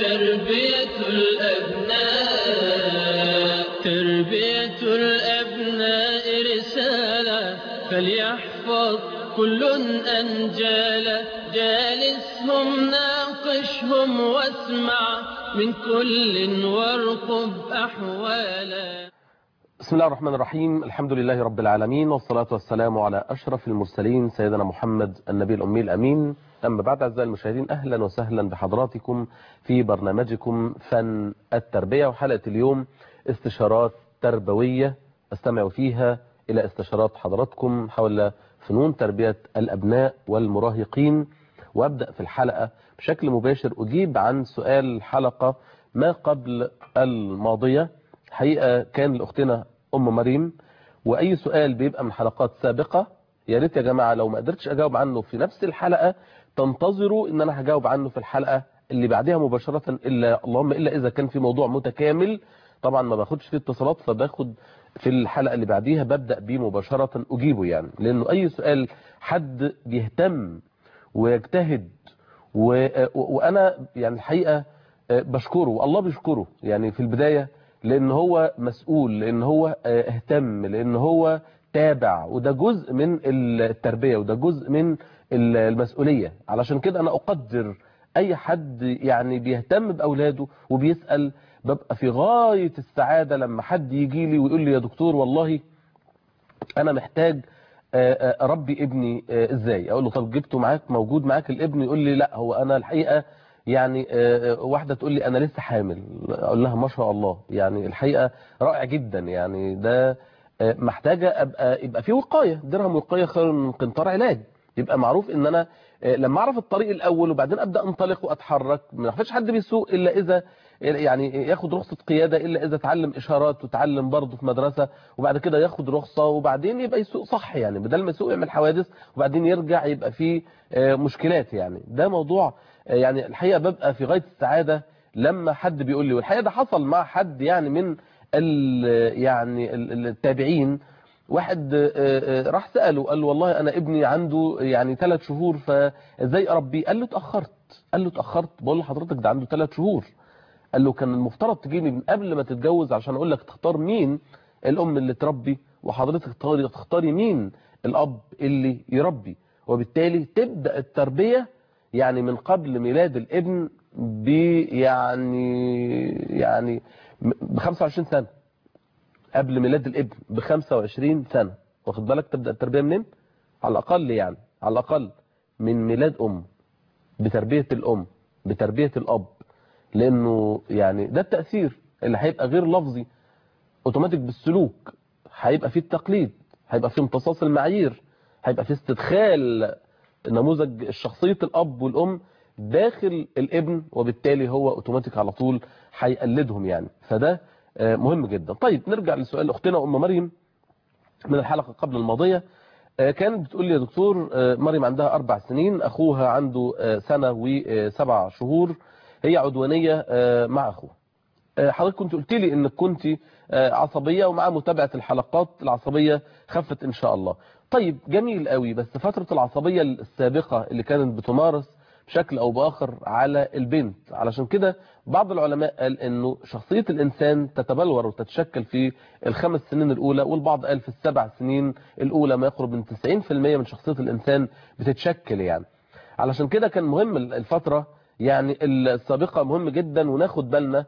تربية الأبناء رسالة فليحفظ كل أنجالا جالسهم ناقشهم واسمع من كل وارقب أحوالا. بسم الله الرحمن الرحيم. الحمد لله رب العالمين، والصلاة والسلام على أشرف المرسلين سيدنا محمد النبي الأمي الأمين. أما بعد، أعزائي المشاهدين، أهلا وسهلا بحضراتكم في برنامجكم فن التربية، وحلقة اليوم استشارات تربوية أستمع فيها إلى استشارات حضراتكم حول فنون تربية الأبناء والمراهقين. وأبدأ في الحلقة بشكل مباشر أجيب عن سؤال الحلقة ما قبل الماضية. حقيقة كان لأختنا أم مريم، وأي سؤال بيبقى من حلقات سابقة يا ريت يا جماعة لو ما قدرتش أجاوب عنه في نفس الحلقة تنتظروا إن أنا هجاوب عنه في الحلقة اللي بعدها مباشرة، إلا إذا كان في موضوع متكامل. طبعا ما باخدش فيه اتصالات، فباخد في الحلقة اللي بعديها ببدأ بيه مباشرة أجيبه، يعني لأنه أي سؤال حد بيهتم ويجتهد وأنا يعني الحقيقة بشكره والله بيشكره، يعني في البداية لأن هو مسؤول، لأن هو اهتم، لأن هو تابع، وده جزء من التربية وده جزء من المسؤولية. علشان كده أنا أقدر أي حد يعني بيهتم بأولاده وبيسأل. ببقى في غاية السعادة لما حد يجي لي ويقول لي يا دكتور والله أنا محتاج أربي ابني إزاي. أقول له طب جبته معاك، موجود معاك الابن؟ يقول لي لا، هو أنا الحقيقة يعني واحدة تقول لي أنا لسه حامل، أقول لها ما شاء الله، يعني الحقيقة رائع جدا، يعني ده محتاجة يبقى في وقاية، درهم وقاية خير من قنطار علاج. يبقى معروف ان انا لما اعرف الطريق الاول وبعدين ابدا انطلق واتحرك. ما فيش حد بيسوق الا اذا يعني ياخد رخصة قيادة، الا اذا اتعلم اشارات وتعلم برضه في مدرسة، وبعد كده ياخد رخصة وبعدين يبقى يسوق صح، يعني بدل ما يسوق يعمل حوادث وبعدين يرجع يبقى فيه مشكلات. يعني ده موضوع يعني الحقيقة ببقى في غاية السعادة لما حد بيقول لي، والحقيقة ده حصل مع حد يعني من يعني التابعين. واحد راح سأله قال له والله أنا ابني عنده يعني 3 شهور فازاي أربيه؟ قال له اتأخرت. بقول لحضرتك ده عنده 3 شهور. قال له كان المفترض تجيني من قبل ما تتجوز عشان أقول لك تختار مين الأم اللي تربي، وحضرتك تختاري مين الأب اللي يربي، وبالتالي تبدأ التربية يعني من قبل ميلاد الابن يعني ب 25 سنة، قبل ميلاد الابن ب 25 سنة. واخد بالك؟ تبدأ التربية منين؟ على الأقل يعني على الأقل من ميلاد بتربية الأم، بتربية الأب، لأنه يعني ده التأثير اللي هيبقى غير لفظي اوتوماتيك بالسلوك. هيبقى فيه التقليد، هيبقى فيه امتصاص المعايير، هيبقى فيه استدخال نموذج شخصية الأب والأم داخل الابن، وبالتالي هو اوتوماتيك على طول هيقلدهم يعني. فده مهم جدا. طيب نرجع لسؤال أختنا أم مريم من الحلقة قبل الماضية. كانت بتقول لي يا دكتور مريم عندها 4 سنين، أخوها عنده 1 سنة و7 شهور، هي عدوانية مع أخوها. حضرتك كنت قلت لي انك كنت عصبية، ومع متابعة الحلقات العصبية خفت ان شاء الله. طيب جميل قوي، بس فترة العصبية السابقة اللي كانت بتمارس بشكل او باخر على البنت، علشان كده بعض العلماء قال انه شخصية الانسان تتبلور وتتشكل في ال5 سنين الاولى، والبعض قال في ال7 سنين الاولى ما يقرب من 90% من شخصية الانسان بتتشكل يعني. علشان كده كان مهم الفترة يعني السابقة مهم جدا، وناخد بالنا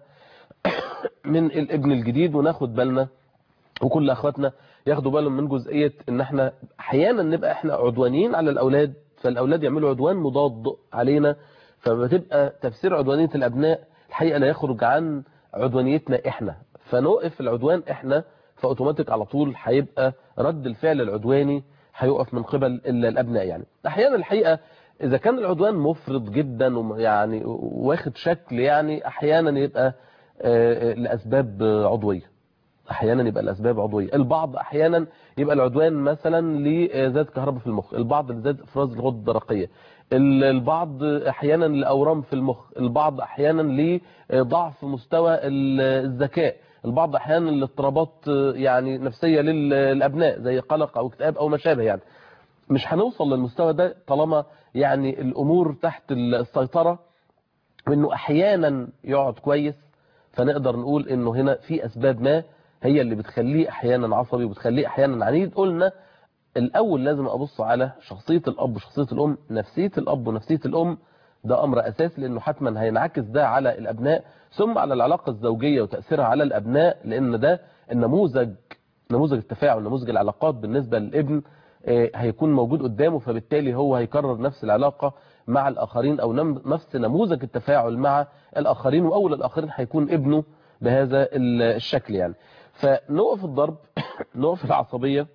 من الابن الجديد، وناخد بالنا وكل اخواتنا ياخدوا بالهم من جزئية ان احنا احيانا نبقى احنا عدوانيين على الاولاد، فالاولاد يعملوا عدوان مضاد علينا، فبتبقى تفسير عدوانية الابناء الحقيقة لا يخرج عن عدوانيتنا احنا، فنوقف العدوان احنا، فاوتوماتيك على طول هيبقى رد الفعل العدواني هيقف من قبل الابناء. يعني احيانا الحقيقة اذا كان العدوان مفرط جدا يعني واخد شكل، يعني احيانا يبقى لأسباب عضوية، احيانا يبقى الاسباب عضويه. البعض احيانا يبقى العدوان مثلا لزيادة كهرباء في المخ، البعض لزيادة افراز الغدة الدرقية، البعض احيانا لاورام في المخ، البعض احيانا لضعف مستوى الذكاء، البعض احيانا لاضطرابات يعني نفسية للابناء زي قلق او اكتئاب او ما شابه. يعني مش هنوصل للمستوى ده طالما يعني الامور تحت السيطرة وانه احيانا يقعد كويس، فنقدر نقول انه هنا في اسباب ما هي اللي بتخليه احيانا عصبي وبتخليه احيانا عنيد. قلنا الاول لازم ابص على شخصية الاب وشخصية الام، نفسية الاب ونفسية الام، ده امر اساسي لانه حتما هينعكس ده على الابناء، ثم على العلاقة الزوجية وتأثيرها على الابناء، لان ده النموذج، نموذج التفاعل، نموذج العلاقات بالنسبة للابن هيكون موجود قدامه، فبالتالي هو هيكرر نفس العلاقة مع الآخرين أو نفس نموذج التفاعل مع الآخرين، وأول الآخرين هيكون ابنه بهذا الشكل يعني. فنقف الضرب، نقف العصبية،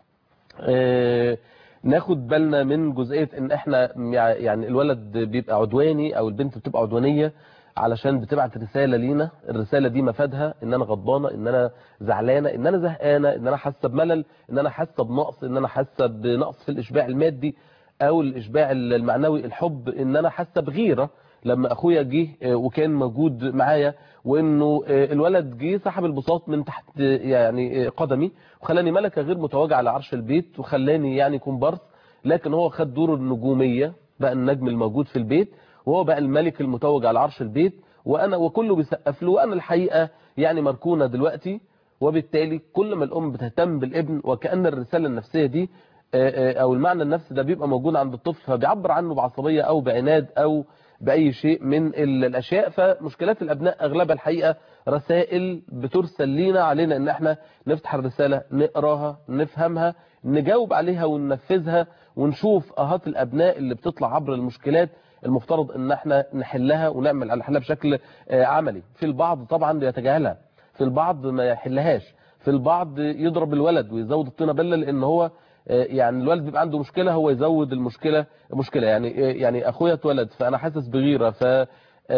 ناخد بالنا من جزئية ان احنا يعني الولد بيبقى عدواني او البنت بتبقى عدوانية علشان بتبعت رسالة لينا، الرسالة دي مفادها ان انا غضبانة، ان انا زعلانة، ان انا زهقانة، ان انا حاسة بملل، ان انا حاسة بنقص، ان انا حاسة بنقص في الاشباع المادي او الاشباع المعنوي، الحب، ان انا حاسة بغيرة لما اخويا جه وكان موجود معايا، وانه الولد جه سحب البساط من تحت يعني قدمي وخلاني ملكة غير متواجعة على عرش البيت، وخلاني يعني كومبارس، لكن هو خد دور النجومية، بقى النجم الموجود في البيت، وهو بقى الملك المتوج على عرش البيت، وانا وكله بيسقف له، وانا الحقيقة يعني مركونة دلوقتي. وبالتالي كل ما الام بتهتم بالابن وكأن الرسالة النفسية دي او المعنى النفسي ده بيبقى موجود عند الطفل، فبيعبر عنه بعصبية او بعناد او بأي شيء من الأشياء. فمشكلات الأبناء أغلبها الحقيقة رسائل بترسل لينا، علينا ان احنا نفتح الرسالة، نقراها، نفهمها، نجاوب عليها وننفذها، ونشوف اهات الأبناء اللي بتطلع عبر المشكلات المفترض ان احنا نحلها ونعمل على حلها بشكل عملي. في البعض طبعا بيتجاهلها، في البعض ما يحلهاش، في البعض يضرب الولد ويزود الطينة بلة، لان هو يعني الولد بيبقى عنده مشكلة هو يزود المشكلة مشكلة. يعني اخويا اتولد فانا حاسس بغيرة، ف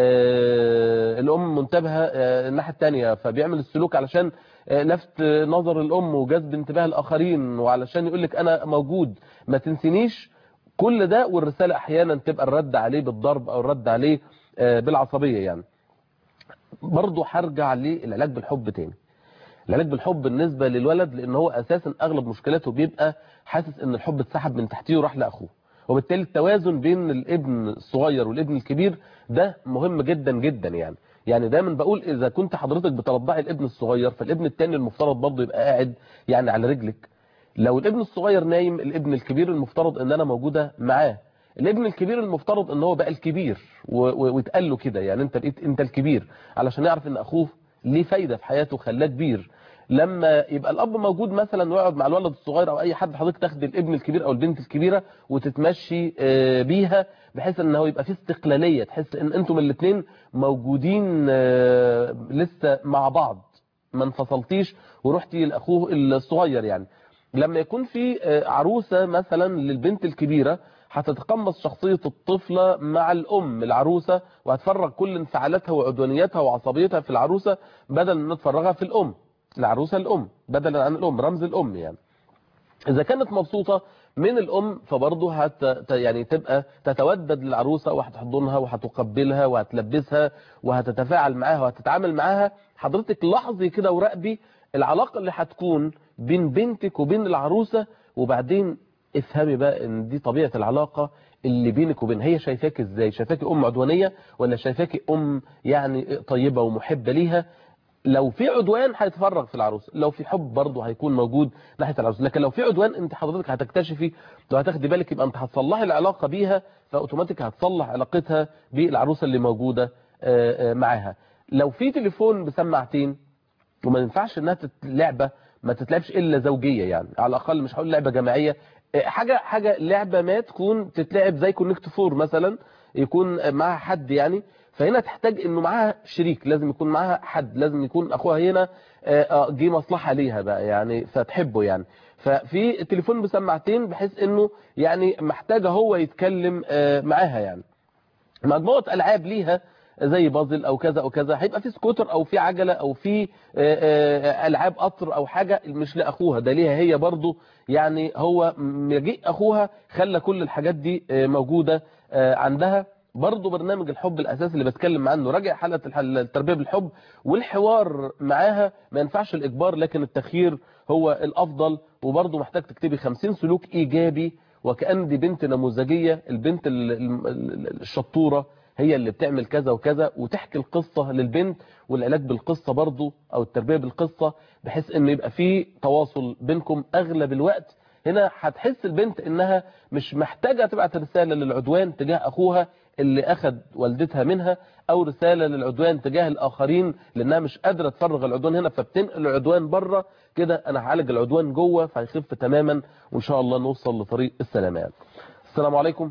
الام منتبهة الناحية التانية، فبيعمل السلوك علشان لفت نظر الام وجذب انتباه الاخرين، وعلشان يقول لك انا موجود ما تنسينيش. كل ده والرسالة احيانا تبقى الرد عليه بالضرب او الرد عليه بالعصبية يعني. برضو هرجع للعلاج بالحب تاني. العلاج بالحب بالنسبة للولد، لان هو اساسا اغلب مشكلاته بيبقى حاسس ان الحب اتسحب من تحتيه وراح لاخوه، وبالتالي التوازن بين الابن الصغير والابن الكبير ده مهم جدا جدا يعني دايما بقول اذا كنت حضرتك بترضعي الابن الصغير، فالابن التاني المفترض برضه يبقى قاعد يعني على رجلك. لو الابن الصغير نايم، الابن الكبير المفترض ان انا موجودة معاه. الابن الكبير المفترض ان هو بقى الكبير ويتقال له كده، يعني انت بقيت انت الكبير، علشان يعرف ان اخوه ليه فايدة في حياته خلاه كبير. لما يبقى الاب موجود مثلا ويقعد مع الولد الصغير او اي حد، حضرتك تاخد الابن الكبير او البنت الكبيره وتتمشي بيها، بحيث ان هو يبقى فيه استقلاليه، تحس ان انتم الاثنين موجودين لسه مع بعض، ما انفصلتيش ورحتي لاخوه الصغير يعني. لما يكون في عروسه مثلا للبنت الكبيره، هتتقمص شخصيه الطفله مع الام العروسه، وهتفرغ كل انفعالاتها وعدوانيتها وعصبيتها في العروسه، بدل ان تفرغها في الام، العروسة الأم بدلا عن الأم، رمز الأم يعني. إذا كانت مبسوطة من الأم فبرضه يعني تبقى تتودد للعروسة وهتحضنها وهتقبلها وهتلبسها وهتتفاعل معاها وهتتعامل معاها. حضرتك لاحظي كده وراقبي العلاقة اللي هتكون بين بنتك وبين العروسة، وبعدين افهمي بقى ان دي طبيعة العلاقة اللي بينك وبين هي. شايفاك ازاي؟ شايفاكي أم عدوانية ولا شايفاكي أم يعني طيبة ومحبة ليها؟ لو في عدوان هيتفرغ في العروسه، لو في حب برضه هيكون موجود ناحيه العروسه. لكن لو في عدوان انت حضرتك هتكتشفي وهتاخدي بالك، يبقى انت هتصلحي العلاقه بيها، فاوتوماتيك هتصلح علاقتها بالعروسه اللي موجوده معاها. لو في تليفون بسماعتين، وما ينفعش انها لعبه ما تتلعبش الا زوجيه، يعني على الاقل مش هقول لعبه جماعيه، حاجه لعبه ما تكون تتلعب زي كونكت فور مثلا، يكون معاها حد يعني. فهنا تحتاج انه معاها شريك، لازم يكون معاها حد، لازم يكون اخوها هنا جه مصلحه ليها بقى يعني فتحبه يعني. ففي التليفون بسماعتين بحيث انه يعني محتاجه هو يتكلم معاها يعني. مجموعه العاب ليها زي بازل او كذا او كذا، هيبقى في سكوتر او في عجله او في العاب قطر او حاجه مش لاخوها، ده ليها هي برضو يعني. هو مجيء اخوها خلى كل الحاجات دي موجوده عندها. برضو برنامج الحب الاساسي اللي بتكلم عنه، راجع حلقه التربيه بالحب، والحوار معاها ما ينفعش الاجبار لكن التخيير هو الافضل. وبرضو محتاج تكتبي 50 سلوك ايجابي، وكأن دي بنت نموذجيه، البنت الشطوره هي اللي بتعمل كذا وكذا، وتحكي القصة للبنت، والعلاج بالقصة برضو او التربية بالقصة، بحيث انه يبقى في تواصل بينكم اغلب الوقت. هنا هتحس البنت انها مش محتاجة تبعت رسالة للعدوان تجاه اخوها اللي اخذ والدتها منها، او رسالة للعدوان تجاه الاخرين لانها مش قادرة تفرغ العدوان هنا فبتنقل العدوان بره. كده انا هعالج العدوان جوه فهيخف تماما، وان شاء الله نوصل لطريق السلامة يعني. السلام عليكم.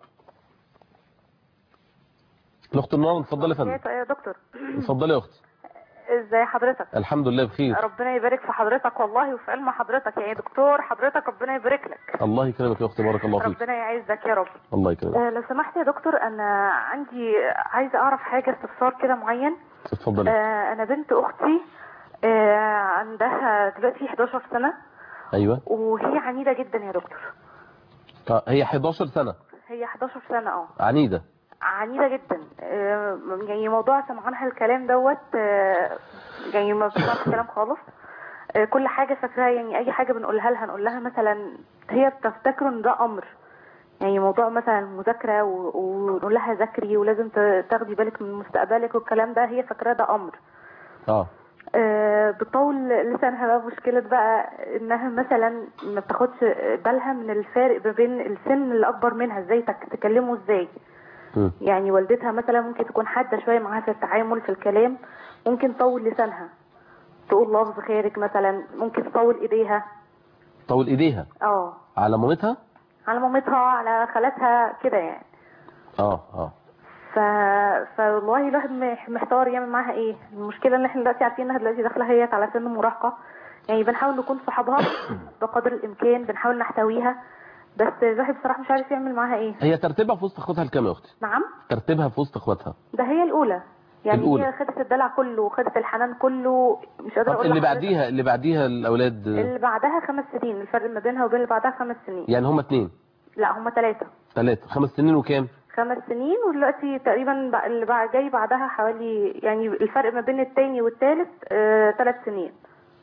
الاخت النار، اتفضلي يا فندم. يا دكتور. اتفضلي يا اختي. ازاي حضرتك؟ الحمد لله بخير. ربنا يبارك في حضرتك والله وفي علم حضرتك يا دكتور، حضرتك ربنا يبارك لك. الله يكرمك يا اختي، بارك الله فيك. ربنا يعزك يا رب. الله يكرمك. لو سمحت يا دكتور، انا عندي عايزه اعرف حاجه، استفسار كده معين. اتفضلي. انا بنت اختي عندها دلوقتي 11 سنه. ايوه. وهي عنيده جدا يا دكتور. هي 11 سنه. هي 11 سنه. عنيده. عنيده جدا. يعني موضوع سمعانها الكلام دوت، يعني ما بتسمعش كلام خالص. كل حاجه فاكراها، يعني اي حاجه بنقولها لها نقول لها مثلا هي بتفتكر ان ده امر. يعني موضوع مثلا المذاكره ونقول لها ذاكري ولازم تاخدي بالك من مستقبلك والكلام ده، هي فاكراه ده امر. بتطول لسانها بقى. مشكلة بقى انها مثلا ما بتاخدش بالها من الفارق ما بين السن اللي اكبر منها، ازاي تكلمه ازاي. يعني والدتها مثلا ممكن تكون حادة شوية معاها في التعامل في الكلام، ممكن تطول لسانها تقول لفظ خارج مثلا، ممكن تطول ايديها. تطول ايديها؟ على مامتها؟ على مامتها، على خالتها كده يعني. فوالله الواحد محتار يعمل معاها ايه. المشكله ان احنا دلوقتي عارفين انها دلوقتي داخله هي على سن مراهقه، يعني بنحاول نكون صحابها بقدر الامكان، بنحاول نحتويها، بس الواحد بصراحه مش عارف يعمل معاها ايه. هي ترتيبها في وسط اخواتها الكام يا اختي؟ نعم، ترتيبها في وسط اخواتها. ده هي الاولى يعني الأولى. هي خدت الدلع كله وخدت الحنان كله، مش قادره اقول. اللي بعديها الاولاد اللي بعدها 5 سنين، الفرق ما بينها وبين اللي بعدها 5 سنين. يعني هم 2؟ لا هم 3. 5 سنين وكام؟ 5 سنين، ودلوقتي تقريبا اللي جاي بعدها حوالي، يعني الفرق ما بين الثاني والثالث 3 سنين.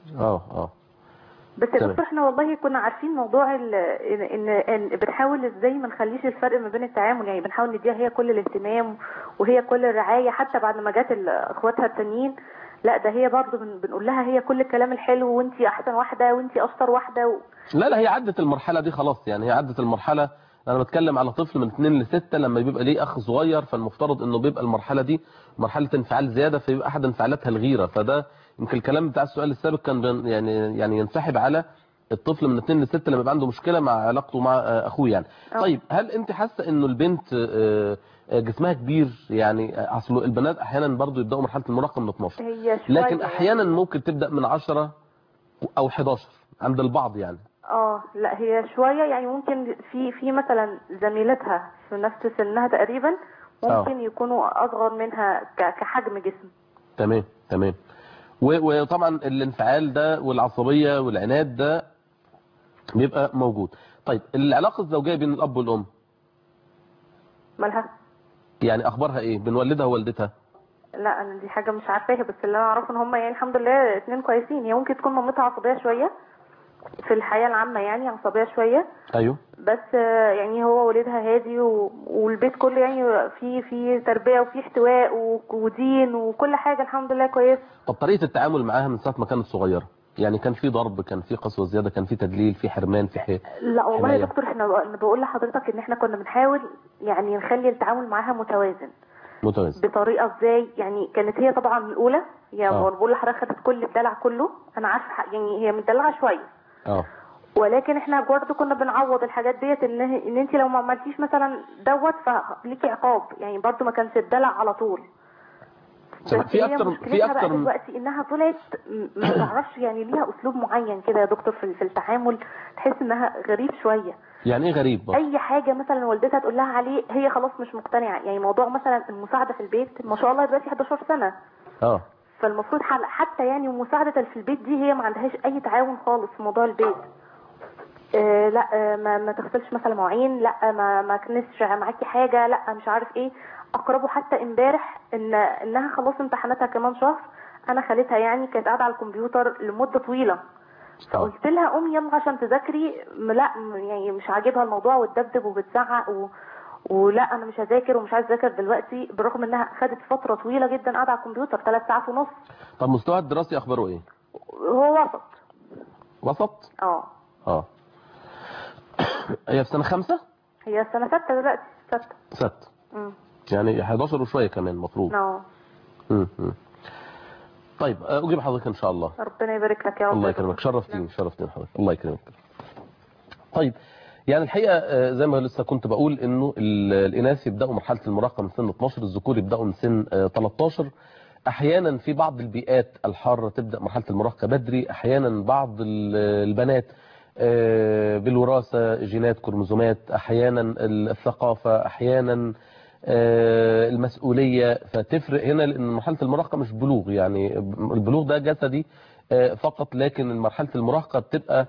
بس يا دكتور احنا والله كنا عارفين موضوع ان بنحاول ازاي ما نخليش الفرق ما بين التعامل، يعني بنحاول نديها هي كل الاهتمام وهي كل الرعايه، حتى بعد ما جات اخواتها التانيين لا ده هي برضه بنقول لها هي كل الكلام الحلو، وانتي احسن واحده وانتي اشطر واحده لا هي عدت المرحله دي خلاص، يعني هي عدت المرحله. انا بتكلم على طفل من 2 ل6 لما بيبقى ليه اخ صغير، فالمفترض انه بيبقى المرحله دي مرحله انفعال زياده، فيبقى احد انفعالاتها الغيره. فده يمكن الكلام بتاع السؤال السابق كان يعني ينسحب على الطفل من 2 ل6 لما يبقى عنده مشكله مع علاقته مع اخوه يعني. طيب هل انت حاسه انه البنت جسمها كبير؟ يعني اصل البنات احيانا برضو يبداوا مرحله المراهقه من 12، لكن احيانا ممكن تبدا من 10 او 11 عند البعض يعني. لا هي شويه، يعني ممكن في مثلا زميلتها في نفس سنها تقريبا ممكن يكونوا اصغر منها كحجم جسم. تمام. وطبعا الانفعال ده والعصبيه والعناد ده بيبقى موجود. طيب العلاقه الزوجيه بين الاب والام مالها؟ يعني اخبارها ايه بين والدها ووالدتها؟ لا انا دي حاجه مش عارفاها، بس اللي انا اعرفه ان هم يعني الحمد لله 2 كويسين. هي ممكن تكون مامتها عصبيه شويه في الحياه العامه، يعني عصبيه شويه. ايوه. بس يعني هو والدها هادي والبيت كله يعني في تربيه وفي احتواء ودين وكل حاجه الحمد لله كويس. طب طريقه التعامل معاها من ساعه ما كانت صغيره، يعني كان في ضرب، كان في قسوه زياده، كان في تدليل، في حرمان، في لا والله يا دكتور احنا بقول لحضرتك ان احنا كنا بنحاول يعني نخلي التعامل معاها متوازن. بطريقه ازاي؟ يعني كانت هي طبعا الاولى، يعني بقول لحضرتك خدت كل الدلع كله، انا عارفه يعني هي متدلعه شويه. ولكن احنا برضه كنا بنعوض الحاجات ديت ان انت لو ما عملتيش مثلا دوت فليكي عقاب، يعني برضه ما كانش الدلع على طول. في اكتر دلوقتي انها طلعت ما تعرفش، يعني ليها اسلوب معين كده يا دكتور في التعامل، تحس انها غريب شويه. يعني ايه غريب؟ اي حاجه مثلا والدتها تقول لها عليه هي خلاص مش مقتنعه، يعني موضوع مثلا المساعده في البيت ما شاء الله دلوقتي 11 سنه. فالمفروض حتى يعني مساعده في البيت دي هي ما عندهاش اي تعاون خالص في موضوع البيت. لا ما تغسلش مثلا مواعين، لا ما كنسش معاكي حاجه، لا مش عارف ايه. اقربه حتى امبارح انها خلاص امتحاناتها كمان شهر، انا خالتها يعني كانت قاعده على الكمبيوتر لمده طويله، فقلت لها قومي يلا عشان تذاكري. لا يعني مش عاجبها الموضوع وتدبدب وبتزعق ولا انا مش هذاكر ومش عايز اذاكر دلوقتي، بالرغم انها خدت فتره طويله جدا قاعده على الكمبيوتر 3 ساعات ونص. طب مستواها الدراسي اخباره ايه؟ هو وسط. وسط؟ اه. هي في سنه 5؟ هي سنه 6 دلوقتي. 6. يعني 11 وشويه كمان المفروض. طيب اجيب حضرتك ان شاء الله. ربنا يبارك لك يا رب. الله يكرمك، شرفتيني حضرتك، الله يكرمك. طيب يعني الحقيقه زي ما لسه كنت بقول انه الاناث يبداوا مرحله المراهقه من سن 12، الذكور يبداوا من سن 13. احيانا في بعض البيئات الحاره تبدا مرحله المراهقه بدري، احيانا بعض البنات بالوراثه، جينات، كروموزومات، احيانا الثقافه، احيانا المسؤوليه، فتفرق هنا. لان مرحله المراهقه مش بلوغ، يعني البلوغ ده جسدي فقط، لكن مرحله المراهقه بتبقى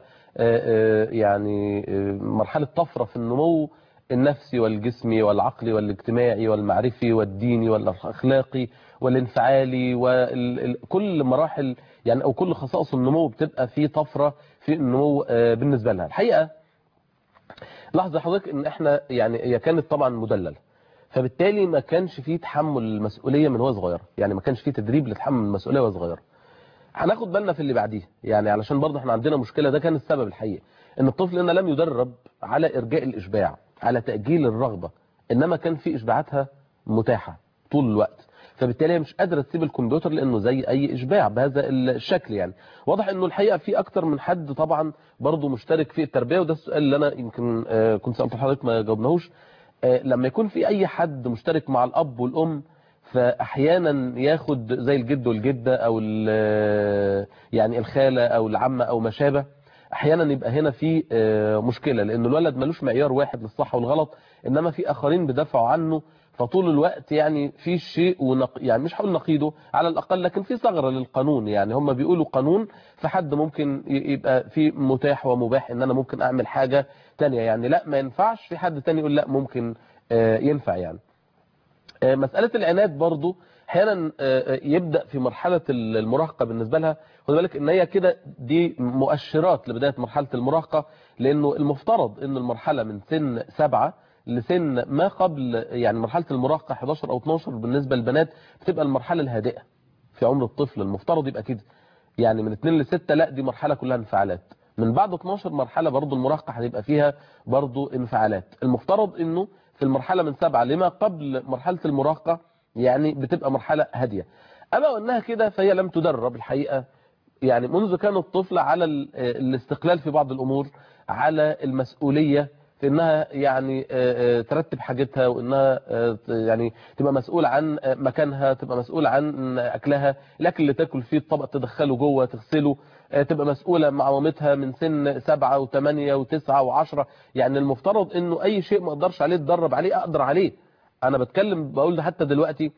يعني مرحله طفره في النمو النفسي والجسمي والعقلي والاجتماعي والمعرفي والديني والاخلاقي والانفعالي، وكل مراحل يعني او كل خصائص النمو بتبقى في طفره في النمو بالنسبه لها. الحقيقه لاحظ حضرتك ان احنا يعني هي كانت طبعا مدلله، فبالتالي ما كانش فيه تحمل المسؤوليه من وهي صغيره، يعني ما كانش فيه تدريب لتحمل المسؤوليه وهي صغيره. هناخد بالنا في اللي بعديه، يعني علشان برضه احنا عندنا مشكله، ده كان السبب الحقيقي ان الطفل هنا لم يدرب على ارجاء الاشباع، على تاجيل الرغبه، انما كان في اشباعاتها متاحه طول الوقت، فبالتالي مش قادره تسيب الكمبيوتر لانه زي اي اشباع بهذا الشكل. يعني واضح انه الحقيقه في اكتر من حد طبعا برضه مشترك في التربيه، وده السؤال اللي انا يمكن كنت سالته لحضرتك ما جاوبناهوش. لما يكون في اي حد مشترك مع الاب والام، فاحيانا ياخد زي الجد والجده او يعني الخاله او العمه او ما شابه، احيانا يبقى هنا في مشكله، لان الولد ملوش معيار واحد للصح والغلط، انما في اخرين بيدافعوا عنه، فطول الوقت يعني في شيء يعني مش هقول نقيضه على الاقل، لكن في ثغره للقانون. يعني هم بيقولوا قانون، فحد ممكن يبقى في متاح ومباح ان انا ممكن اعمل حاجه ثانيه، يعني لا ما ينفعش، في حد ثاني يقول لا ممكن ينفع. يعني مسألة العناد برضو احيانا يبدأ في مرحلة المراهقة بالنسبة لها. خد بالك ان هي كده دي مؤشرات لبداية مرحلة المراهقة، لانه المفترض ان المرحلة من سن 7 لسن ما قبل يعني مرحلة المراهقة 11 او 12 بالنسبة للبنات بتبقى المرحلة الهادئة في عمر الطفل، المفترض يبقى كده. يعني من 2 ل 6 لا دي مرحلة كلها انفعالات، من بعد 12 مرحلة برضو المراهقة هتبقى فيها برضو انفعالات. المفترض انه في المرحلة من 7 لما قبل مرحلة المراهقة يعني بتبقى مرحلة هادية. أما وأنها كده فهي لم تدرب الحقيقة، يعني منذ كان الطفل على الاستقلال في بعض الأمور، على المسؤولية في أنها يعني ترتب حاجتها، وأنها يعني تبقى مسؤول عن مكانها، تبقى مسؤول عن أكلها، الأكل اللي تاكل فيه الطبق تدخله جوه تغسله، تبقى مسؤولة مع مامتها من سن 7 و8 و9 و10. يعني المفترض انه اي شيء ما اقدرش عليه اتدرب عليه اقدر عليه. انا بتكلم بقول ده حتى دلوقتي،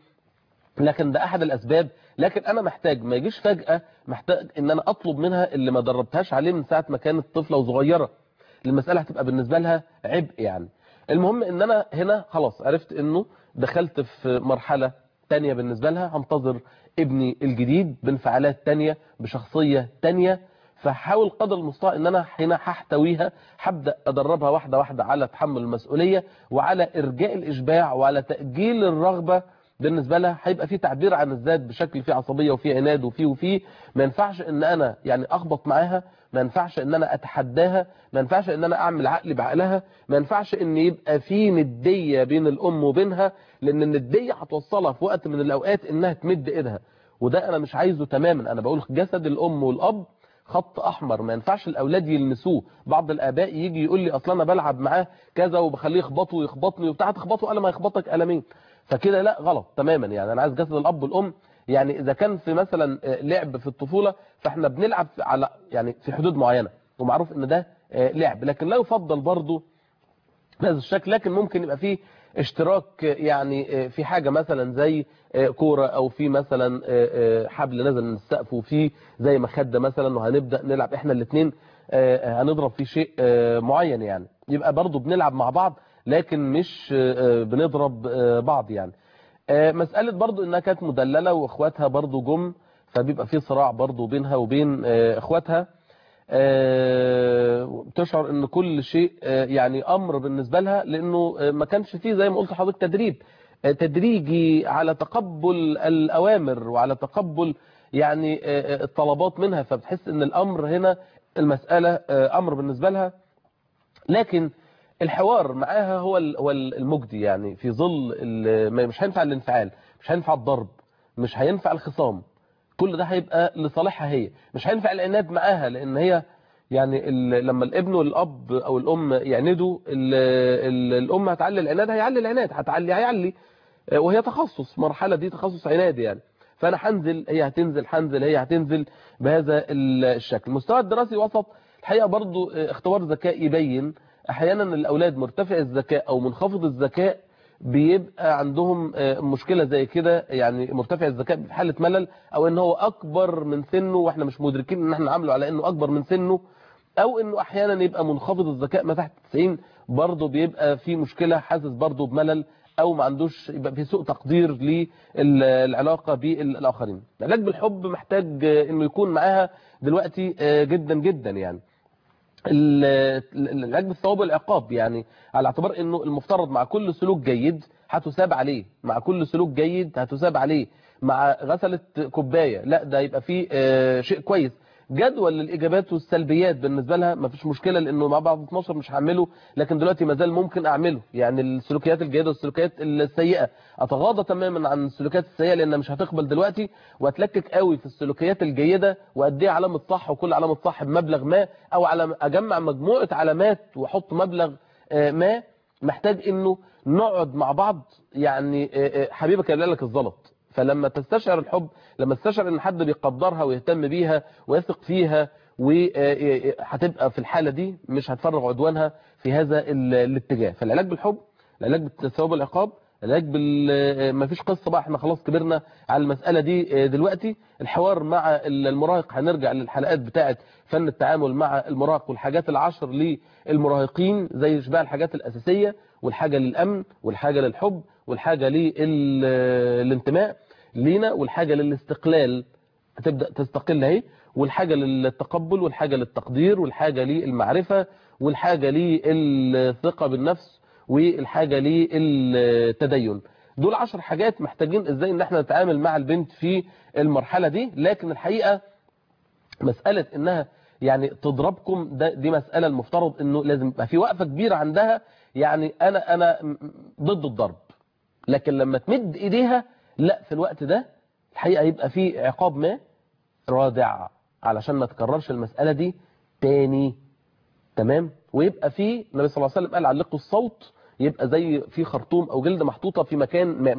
لكن ده احد الاسباب. لكن انا محتاج ما يجيش فجأة، محتاج ان انا اطلب منها اللي ما دربتهاش عليه من ساعة ما كانت طفلة وصغيرة، المسألة هتبقى بالنسبة لها عبء. يعني المهم ان انا هنا خلاص عرفت انه دخلت في مرحلة تانية بالنسبة لها، هنتظر ابني الجديد بانفعالات تانية بشخصية تانية، فحاول قدر المستطاع ان انا هنا هحتويها، هبدا ادربها واحده واحده على تحمل المسؤوليه وعلى ارجاء الاشباع وعلى تاجيل الرغبه. بالنسبه لها هيبقى في تعبير عن الذات بشكل فيه عصبيه وفيه عناد وفيه ما ينفعش ان انا يعني اخبط معاها، ما ينفعش ان انا اتحداها، ما ينفعش ان انا اعمل عقلي بعقلها، ما ينفعش ان يبقى في نديه بين الام وبينها، لان النديه هتوصلها في وقت من الاوقات انها تمد ايدها، وده انا مش عايزه تماما. انا بقول جسد الام والاب خط احمر، ما ينفعش الاولاد يلمسوه. بعض الاباء يجي يقول لي اصلا انا بلعب معاه كذا وبخليه يخبطه ويخبطني وبتاع، تخبطه قال ما يخبطك قلمين، فكده لا غلط تماما. يعني انا عايز جسد الاب والام، يعني اذا كان في مثلا لعب في الطفوله فاحنا بنلعب على يعني في حدود معينه ومعروف ان ده لعب، لكن لا يفضل برضه بهذا الشكل. لكن ممكن يبقى فيه اشتراك يعني في حاجة مثلا زي كورة، او في مثلا حبل نزل من السقف وفي زي مخدة مثلا، وهنبدأ نلعب احنا الاثنين، هنضرب في شيء معين، يعني يبقى برضو بنلعب مع بعض لكن مش بنضرب بعض. يعني مسألة برضو انها كانت مدللة واخواتها برضو جم، فبيبقى في صراع برضو بينها وبين اخواتها. بتشعر ان كل شيء يعني امر بالنسبة لها، لانه ما كانش فيه زي ما قلت لحضرتك تدريب تدريجي على تقبل الاوامر وعلى تقبل يعني الطلبات منها، فبتحس ان الامر هنا المسألة امر بالنسبة لها. لكن الحوار معاها هو المجدي، يعني في ظل مش هينفع الانفعال، مش هينفع الضرب، مش هينفع الخصام، كل ده هيبقى لصالحها هي. مش هينفع العناد معاها، لان هي يعني لما الابن والاب او الام يعندوا الام هتعلي العناد، هيعلي العناد، هيعلي وهي تخصص مرحلة دي تخصص عناد يعني. فانا هنزل هي هتنزل، هنزل هي هتنزل، بهذا الشكل. المستوى الدراسي وسط الحقيقة برضو اختبار ذكاء يبين احيانا الاولاد مرتفع الذكاء او منخفض الذكاء بيبقى عندهم مشكلة زي كده، يعني مرتفع الذكاء في حالة ملل، او ان هو اكبر من سنه واحنا مش مدركين ان احنا نعامله على انه اكبر من سنه، او انه احيانا يبقى منخفض الذكاء ما تحت 90 برضه بيبقى في مشكلة، حاسس برضه بملل، او ما عندوش، يبقى في سوء تقدير للعلاقة بالاخرين. العلاج بالحب محتاج انه يكون معاها دلوقتي جدا جدا يعني. العلاج بالثواب والعقاب، يعني على اعتبار انه المفترض مع كل سلوك جيد هتثاب عليه، مع كل سلوك جيد هتثاب عليه، مع غسلة كوباية لا ده يبقى فيه شيء كويس. جدول الاجابات والسلبيات بالنسبه لها ما فيش مشكله، لانه مع بعض 12 مش هعمله، لكن دلوقتي ما زال ممكن اعمله. يعني السلوكيات الجيده والسلوكيات السيئه اتغاضى تماما عن السلوكيات السيئه، لانها مش هتقبل دلوقتي، واتلكك قوي في السلوكيات الجيده وادي علامه صح، وكل علامه صح بمبلغ ما، او اجمع مجموعه علامات واحط مبلغ ما. محتاج انه نقعد مع بعض، يعني حبيبك يبلع لك الزلط. فلما تستشعر الحب، لما تستشعر ان حد بيقدرها ويهتم بيها ويثق فيها، وهتبقى في الحالة دي مش هتفرغ عدوانها في هذا الاتجاه. فالعلاج بالحب، العلاج بالثواب والعقاب، العلاج ما فيش قصة بقى احنا خلاص كبرنا على المسألة دي دلوقتي. الحوار مع المراهق، هنرجع للحلقات بتاعة فن التعامل مع المراهق والحاجات العشر للمراهقين، زي بقى الحاجات الأساسية، والحاجة للأمن، والحاجة للحب، والحاجة للانتماء لينا، والحاجة للاستقلال هتبدأ تستقل اهي، والحاجة للتقبل، والحاجة للتقدير، والحاجة للمعرفة، والحاجة للثقة بالنفس، والحاجة للتدين. دول 10 حاجات محتاجين ازاي ان احنا نتعامل مع البنت في المرحلة دي. لكن الحقيقة مسألة انها يعني تضربكم دي مسألة المفترض انه لازم يبقى في وقفة كبيرة عندها. يعني انا ضد الضرب، لكن لما تمد ايديها لا، في الوقت ده الحقيقة يبقى في عقاب ما رادع علشان ما تكررش المسألة دي تاني، تمام. ويبقى في النبي صلى الله عليه وسلم قال علقوا الصوت، يبقى زي في خرطوم او جلد محطوطة في مكان ما،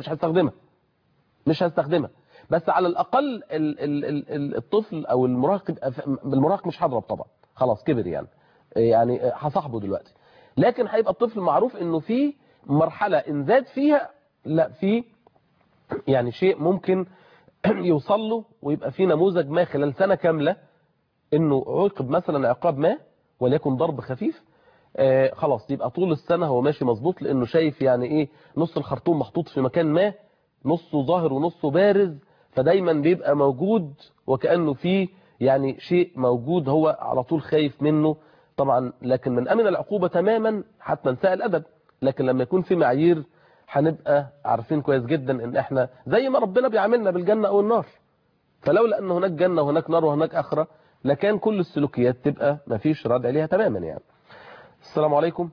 مش هستخدمها، بس على الاقل الطفل او المراهق يبقى بالمراهق مش هضرب طبعا، خلاص كبر يعني هصاحبه دلوقتي. لكن هيبقى الطفل معروف انه في مرحلة ان زاد فيها لا، في يعني شيء ممكن يوصل له، ويبقى في نموذج ما خلال سنة كاملة انه عوقب مثلا عقاب ما وليكن ضرب خفيف، خلاص يبقى طول السنة هو ماشي مظبوط، لانه شايف يعني ايه نص الخرطوم محطوط في مكان ما، نصه ظاهر ونصه بارز، فدايما بيبقى موجود وكأنه فيه يعني شيء موجود هو على طول خايف منه طبعا. لكن من امن العقوبة تماما حتى نساء الادب، لكن لما يكون في معايير هنبقى عارفين كويس جدا ان احنا زي ما ربنا بيعاملنا بالجنة او النار، فلولا ان هناك جنة وهناك نار وهناك اخرة لكان كل السلوكيات تبقى ما فيش رد عليها تماما يعني. السلام عليكم.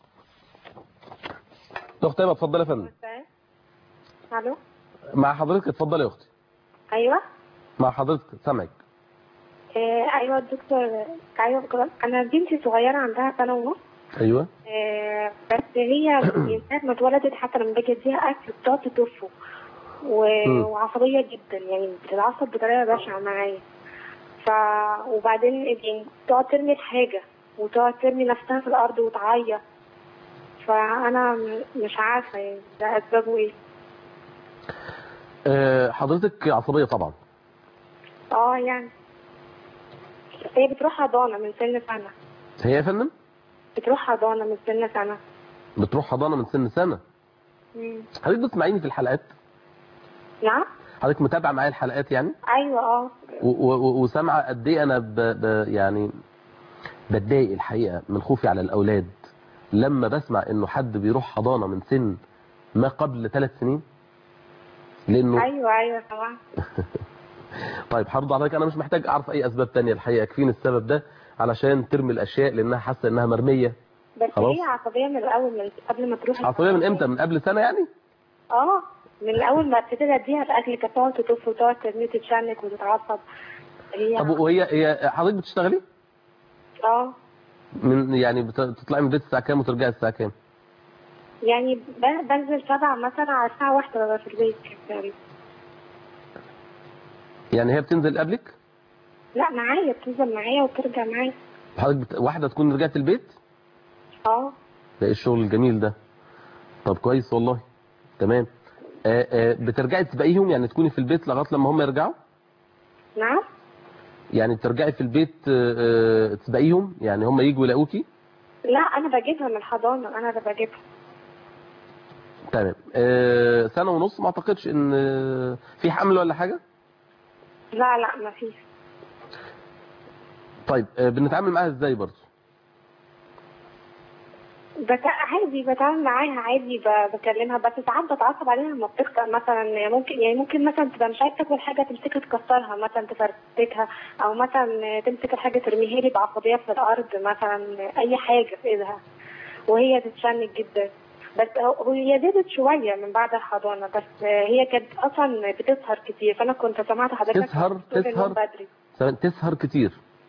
اخت ايمه اتفضلي يا فندم. الو، مع حضرتك، اتفضلي يا اختي. ايوه مع حضرتك سامعك. ايوه الدكتور. ايوه انا بنتي صغيره عندها سنه ونص. ايوه. بس هي من ساعه ما اتولدت حتى لما باجي اديها اكل بتقعد تطفه وعصبيه جدا، يعني بتتعصب بطريقه بشعه معايا. وبعدين يعني تقعد ترمي الحاجه وتقعد ترمي نفسها في الارض وتعيط. فانا مش عارفه يعني ده اسبابه ايه. حضرتك عصبيه طبعا. يعني هي بتروح حضانه من سن سنه. هي يا فندم بتروح حضانه من سن سنه. بتروح حضانه من سن سنه. حضرتك بتسمعيني في الحلقات؟ نعم. حضرتك متابعه معايا الحلقات يعني؟ ايوه. وسامعه قد ايه انا يعني بتضايق الحقيقة من خوفي على الأولاد لما بسمع إنه حد بيروح حضانة من سن ما قبل 3 سنين، لأنه ايوه طبعا. طيب هرد عليك، أنا مش محتاج أعرف أي أسباب تانية الحقيقة، يكفيني السبب ده علشان ترمي الأشياء لأنها حاسة إنها مرمية. بس خلاص. هي عصبيه من الاول، من قبل ما تروح عصبية من إمتى؟ من قبل سنة يعني؟ من اول ما ابتديت اديها الاكل كانت تقعد تطف وتقعد ترمي تتشنك وتتعصب. طب وهي حضرتك بتشتغلي؟ يعني بتطلعي من البيت الساعة كام وترجعي الساعة كام؟ يعني بنزل 7 مثلا، على الساعة 1 ببقى في البيت تقريبا. يعني هي بتنزل قبلك؟ لا معايا، بتنزل معايا وترجع معايا. حضرتك واحدة تكون رجعت البيت؟ ده ايه الشغل الجميل ده؟ طب كويس والله. تمام. بترجعي تسبقيهم، يعني تكوني في البيت لغاية لما هم يرجعوا؟ نعم. يعني بترجعي في البيت تسبقيهم، يعني هم يجوا يلاقوكي؟ لا انا بجيبها من الحضانة، انا اللي بجيبها. تمام. 1.5 سنة ما اعتقدش ان في حمل ولا حاجة؟ لا ما فيش. طيب بنتعامل معاها ازاي برضه؟ عادي بتعامل معاها عادي، بكلمها، بس ساعات بتعصب عليها لما بتخطأ مثلا. ممكن مثلا تبقى مش عايزه تاكل حاجه تمسكها تكسرها مثلا، تفرتكها، او مثلا تمسك الحاجه ترميها لي بعصبيه في الارض مثلا، اي حاجه في ايدها، وهي تتشنج جدا. بس هي زادت شويه من بعد الحضانه، بس هي كانت اصلا بتسهر كتير، فانا كنت سمعت حضرتك تسهر كتير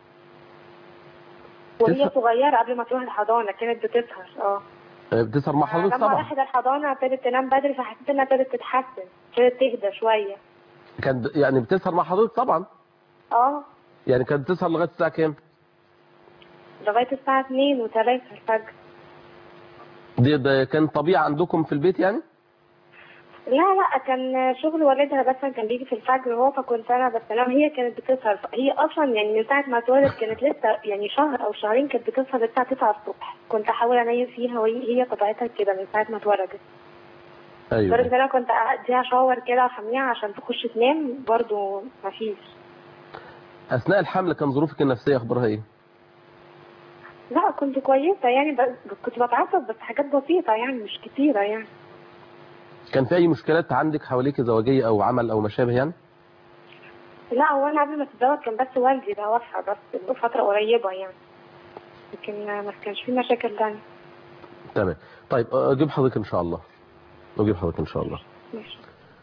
وهي صغيره قبل ما تروح الحضانه كانت بتسهر. بتسهر مع حضرتك طبعا. لما راحت الحضانه ابتدت تنام بدري، فحسيت انها ابتدت تتحسن، ابتدت تهدى شويه. كانت يعني بتسهر مع حضرتك طبعا؟ يعني كانت بتسهر لغايه الساعه كام؟ لغايه الساعه 2 و3 الفجر. ده كان طبيعي عندكم في البيت يعني؟ لا كان شغل والدها، بس كان بيجي في الفجر هو، فكنت انا بستنام. هي كانت بتسهر، هي اصلا يعني من ساعه ما اتولدت كانت لسه يعني شهر او شهرين كانت بتسهر الساعه 9 الصبح. كنت احاول انيم فيها وهي طبيعتها كده من ساعه ما اتولدت. ايوه. لدرجه انا كنت اديها شاور كده واحميها عشان تخش تنام، برضو مفيش. اثناء الحمل كان ظروفك النفسيه اخبارها ايه؟ لا كنت كويسه يعني، كنت بتعصب بس حاجات بسيطه يعني، مش كتيره يعني. كان في اي مشكلات عندك حواليك زواجيه او عمل او ما شابه يعني؟ لا هو انا قبل ما اتزوج كان بس والدي ده وفى، بس فتره قريبه يعني، لكن ما كانش في مشاكل تانية. تمام. طيب اجيب حضرتك ان شاء الله. ماشي.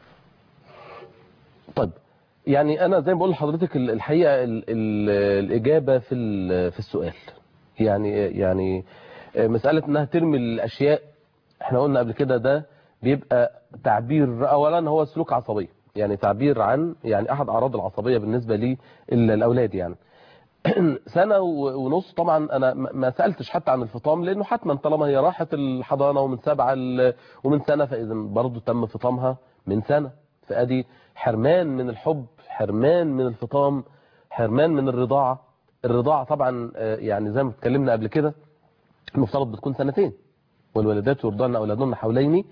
طيب يعني انا زي ما بقول لحضرتك الحقيقه الاجابه في السؤال يعني مساله انها ترمي الاشياء، احنا قلنا قبل كده ده بيبقى تعبير، اولا هو سلوك عصبيه، يعني تعبير عن يعني احد اعراض العصبيه بالنسبه للاولاد يعني. 1.5 سنة طبعا انا ما سالتش حتى عن الفطام، لانه حتما طالما هي راحت الحضانه ومن 7 ومن سنه، فاذا برضه تم فطامها من سنه، فادي حرمان من الحب، حرمان من الفطام، حرمان من الرضاعه طبعا. يعني زي ما اتكلمنا قبل كده المفترض بتكون 2 سنين، والوالدات يرضعن اولادهن حولين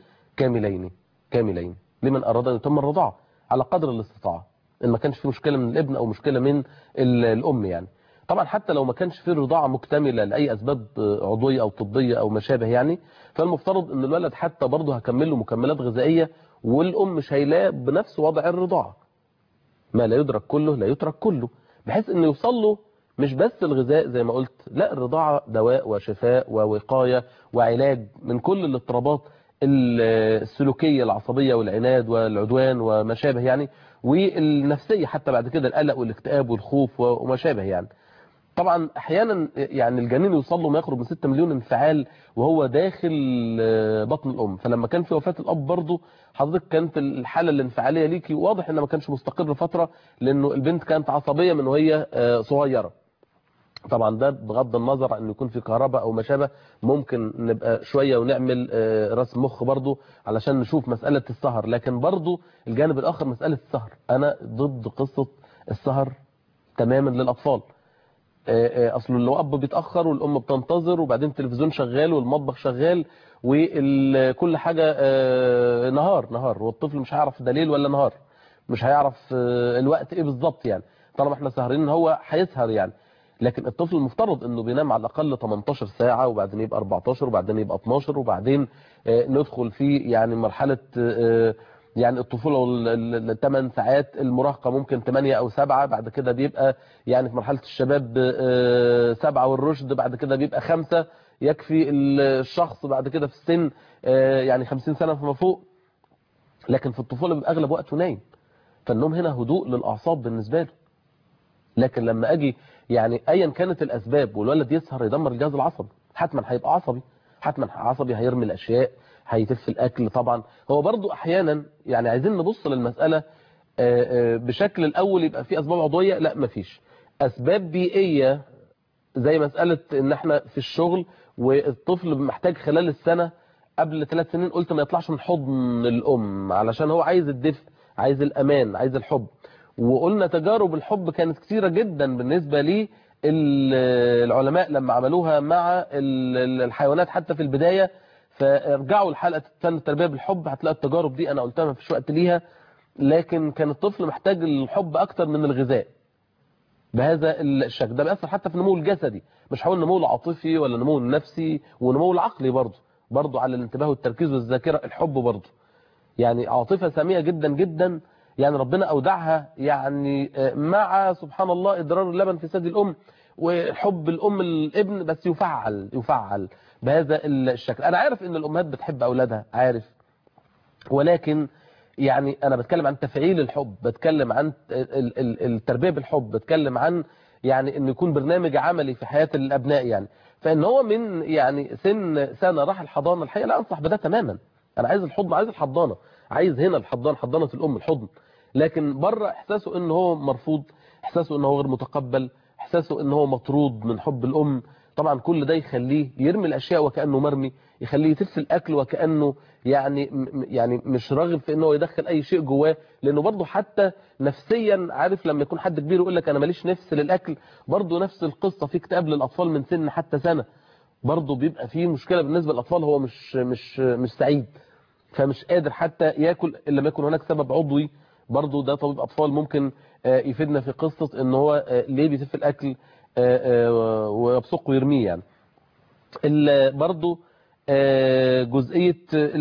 كاملين لمن اراد ان يتم الرضاعه على قدر الاستطاعه، ان ما كانش في مشكله من الابن او مشكله من الام يعني. طبعا حتى لو ما كانش في رضاعه مكتمله لاي اسباب عضويه او طبيه او ما شابه يعني، فالمفترض ان الولد حتى برضه هكمل له مكملات غذائيه، والام شايلاه بنفس وضع الرضاعه. ما لا يدرك كله لا يترك كله، بحيث انه يوصل له مش بس الغذاء زي ما قلت، لا الرضاعه دواء وشفاء ووقايه وعلاج من كل الاضطرابات السلوكيه العصبيه والعناد والعدوان وما شابه يعني، والنفسيه حتى بعد كده القلق والاكتئاب والخوف وما شابه يعني. طبعا احيانا يعني الجنين يوصل له ما يقرب من 6 مليون انفعال وهو داخل بطن الام، فلما كان في وفاه الاب برضه حضرتك كانت الحاله الانفعاليه ليكي واضح انها ما كانش مستقر فتره، لانه البنت كانت عصبيه من وهي صغيره. طبعا ده بغض النظر عن انه يكون في كهرباء او ما شابه، ممكن نبقى شويه ونعمل رسم مخ برضه علشان نشوف مساله السهر، لكن برضه الجانب الاخر مساله السهر، انا ضد قصه السهر تماما للاطفال. اصل لو اب بيتاخر والام بتنتظر وبعدين التلفزيون شغال والمطبخ شغال وكل حاجه نهار، والطفل مش هيعرف ده ليل ولا نهار، مش هيعرف الوقت ايه بالظبط يعني، طالما احنا سهرين هو هيسهر يعني. لكن الطفل المفترض انه بينام على الاقل 18 ساعة، وبعدين يبقى 14، وبعدين يبقى 12، وبعدين ندخل في يعني مرحلة يعني الطفولة ال8 ساعات، المراهقة ممكن 8 أو 7، بعد كده بيبقى يعني في مرحلة الشباب 7، والرشد بعد كده بيبقى 5 يكفي الشخص، بعد كده في السن يعني 50 سنة فما فوق. لكن في الطفولة بيبقى أغلب وقته نايم، فالنوم هنا هدوء للأعصاب بالنسبة له. لكن لما أجي يعني أيا كانت الأسباب والولد يسهر يدمر الجهاز العصبي، حتما هيبقى عصبي، حتما عصبي، هيرمي الأشياء، هيتف الأكل. طبعا هو برضو أحيانا يعني عايزين نبص للمسألة بشكل الأول، يبقى في أسباب عضوية، لا مفيش. أسباب بيئية زي مسألة إن احنا في الشغل والطفل محتاج خلال السنة قبل 3 سنين قلت ما يطلعش من حضن الأم علشان هو عايز الدفء، عايز الأمان، عايز الحب. وقلنا تجارب الحب كانت كثيرة جدا بالنسبة لي العلماء لما عملوها مع الحيوانات حتى في البداية. فارجعوا لحلقة فن التربية بالحب هتلاقوا التجارب دي أنا قلتها ما فيش وقت ليها. لكن كان الطفل محتاج الحب أكتر من الغذاء بهذا الشكل. ده بيأثر حتى في نموه الجسدي، مش هقول نموه العاطفي ولا نموه النفسي، ونموه العقلي برضه على الانتباه والتركيز والذاكرة. الحب برضه يعني عاطفة سامية جدا جدا، يعني ربنا أودعها يعني مع سبحان الله إدرار اللبن في ثدي الأم، وحب الأم الابن بس يفعل بهذا الشكل. أنا عارف إن الأمهات بتحب أولادها، عارف، ولكن يعني أنا بتكلم عن تفعيل الحب، بتكلم عن التربية بالحب، بتكلم عن يعني إنه يكون برنامج عملي في حياة الأبناء. يعني فإن هو من يعني سنة راح الحضانة، الحقيقة لا أنصح بده تماما. أنا عايز الحضن، عايز الحضانة، عايز هنا الحضانة، حضانة الأم، الحضن. لكن بره إحساسه إن هو مرفوض، إحساسه إن هو غير متقبل، إحساسه إن هو مطرود من حب الأم، طبعا كل ده يخليه يرمي الأشياء وكأنه مرمي، يخليه يتف الأكل وكأنه يعني مش راغب في إنه يدخل أي شيء جواه. لأنه برضه حتى نفسيا، عارف لما يكون حد كبير يقول لك أنا ماليش نفس للأكل، برضه نفس القصة في اكتئاب للأطفال من سن حتى سنة، برضه بيبقى فيه مشكلة بالنسبة للأطفال، هو مش سعيد، فمش قادر حتى ياكل الا لما يكون هناك سبب عضوي. برضه ده طبيب اطفال ممكن يفيدنا في قصه ان هو ليه بيتف الاكل ويبصقه ويرميه. يعني برضه جزئيه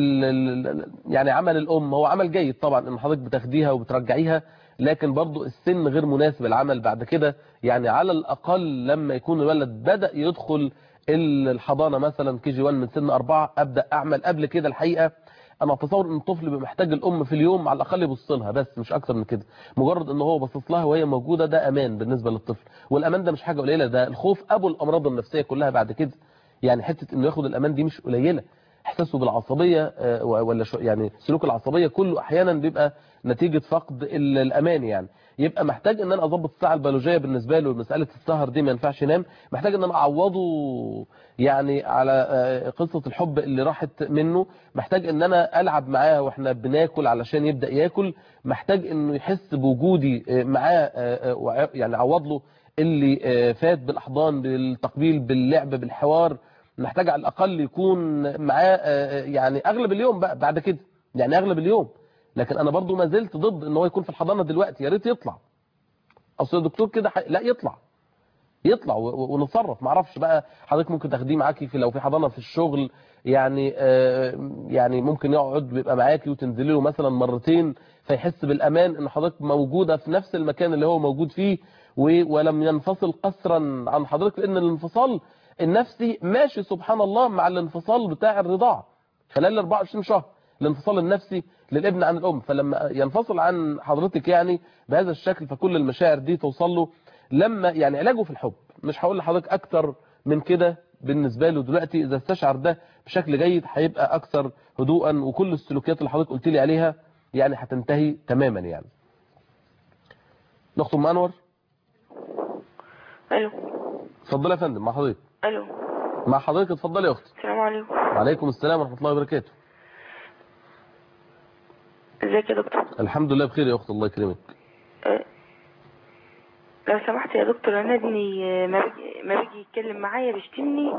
يعني عمل الام هو عمل جيد طبعا ان حضرتك بتاخديها وبترجعيها، لكن برضه السن غير مناسب العمل بعد كده. يعني على الاقل لما يكون الولد بدا يدخل الحضانه مثلا KG1 من سن 4 ابدا اعمل. قبل كده الحقيقه انا اتصور ان الطفل بيبقى محتاج الام في اليوم على الاقل يبص لها، بس مش اكتر من كده. مجرد ان هو باصص لها وهي موجوده ده امان بالنسبه للطفل، والامان ده مش حاجه قليله، ده الخوف ابو الامراض النفسيه كلها بعد كده. يعني حته انه ياخد الامان دي مش قليله. احساسه بالعصبيه ولا يعني سلوك العصبيه كله احيانا بيبقى نتيجه فقد الامان. يعني يبقى محتاج ان انا اظبط الساعه البيولوجيه بالنسبه له. مساله السهر دي ما ينفعش ينام، محتاج ان انا اعوضه يعني على قصه الحب اللي راحت منه، محتاج ان انا العب معاه واحنا بناكل علشان يبدا ياكل، محتاج انه يحس بوجودي معاه يعني اعوض له اللي فات بالاحضان، بالتقبيل، باللعب، بالحوار. محتاج على الاقل يكون معاه يعني اغلب اليوم بقى بعد كده، يعني اغلب اليوم. لكن انا برضو ما زلت ضد ان هو يكون في الحضانه دلوقتي، يا ريت يطلع. اصل الدكتور كده لا يطلع ونتصرف. ما اعرفش بقى حضرتك ممكن تاخديه معاكي في لو في حضانه في الشغل، يعني يعني ممكن يقعد بيبقى معاكي وتنزلي له مثلا مرتين، فيحس بالامان ان حضرتك موجوده في نفس المكان اللي هو موجود فيه، ولم ينفصل قسرا عن حضرتك. لان الانفصال النفسي ماشي سبحان الله مع الانفصال بتاع الرضاعه خلال 24 شهر، الانفصال النفسي للابن عن الام. فلما ينفصل عن حضرتك يعني بهذا الشكل، فكل المشاعر دي توصل له. لما يعني علاجه في الحب، مش هقول لحضرتك اكتر من كده. بالنسبه له دلوقتي اذا استشعر ده بشكل جيد هيبقى اكثر هدوءا، وكل السلوكيات اللي حضرتك قلت لي عليها يعني هتنتهي تماما. يعني اخت ام انور. الو. اتفضلي يا فندم مع حضرتك. الو. مع حضرتك اتفضلي يا اختي. السلام عليكم. وعليكم السلام ورحمه الله وبركاته. ازيك يا دكتور؟ الحمد لله بخير يا اخت، الله يكرمك. لو سمحت يا دكتور، انا ابني ما بيجي يتكلم معايا بيشتمني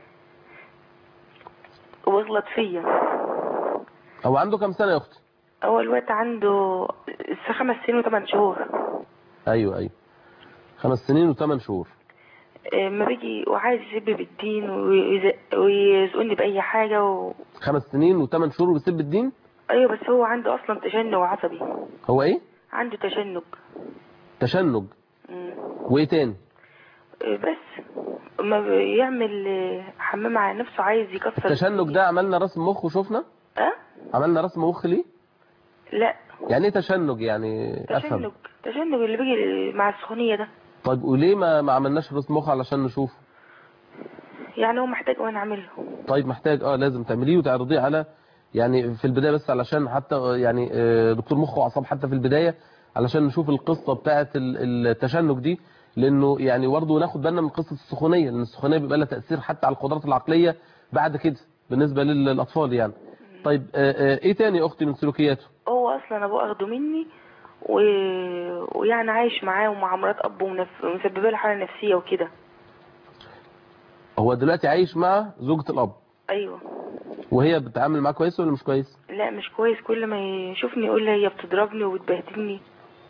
ويغلط فيا. هو عنده كام سنه يا اختي؟ هو الوقت عنده 5 سنين و8 شهور. ايوه 5 سنين و8 شهور. ما بيجي وعايز يسب بالدين ويزقني بأي حاجة 5 سنين و8 شهور وبيسب الدين؟ ايوه، بس هو عنده اصلا تشنج عصبي. هو ايه؟ عنده تشنج. تشنج. وايه تاني؟ بس ما بيعمل حمام على نفسه، عايز يكسر التشنج ده عملنا رسم مخ وشفنا؟ عملنا رسم مخ ليه؟ لا. يعني ايه تشنج؟ يعني افهم. تشنج اللي بيجي مع السخونية ده. طيب وليه ما عملناش رسم مخ علشان نشوف؟ يعني هو محتاج وانا اعمله. طيب محتاج لازم تعمليه وتعرضيه على يعني في البداية، بس علشان حتى يعني دكتور مخ واعصاب حتى في البداية علشان نشوف القصة بتاعة التشنج دي، لانه يعني برضه ناخد بالنا من قصة السخونية، لان السخونية بيبقى لها تأثير حتى على القدرات العقلية بعد كده بالنسبة للأطفال يعني. طيب ايه تاني يا اختي من سلوكياته؟ هو اصلا ابوه اخده مني ويعني عايش معاه ومع مرات ابوه ومسببه له حالة نفسية وكده. هو دلوقتي عايش مع زوجة الاب؟ ايوه. وهي بتتعامل معاه كويس ولا مش كويس؟ لا مش كويس، كل ما يشوفني يقول لي هي بتضربني وبتبهدلني.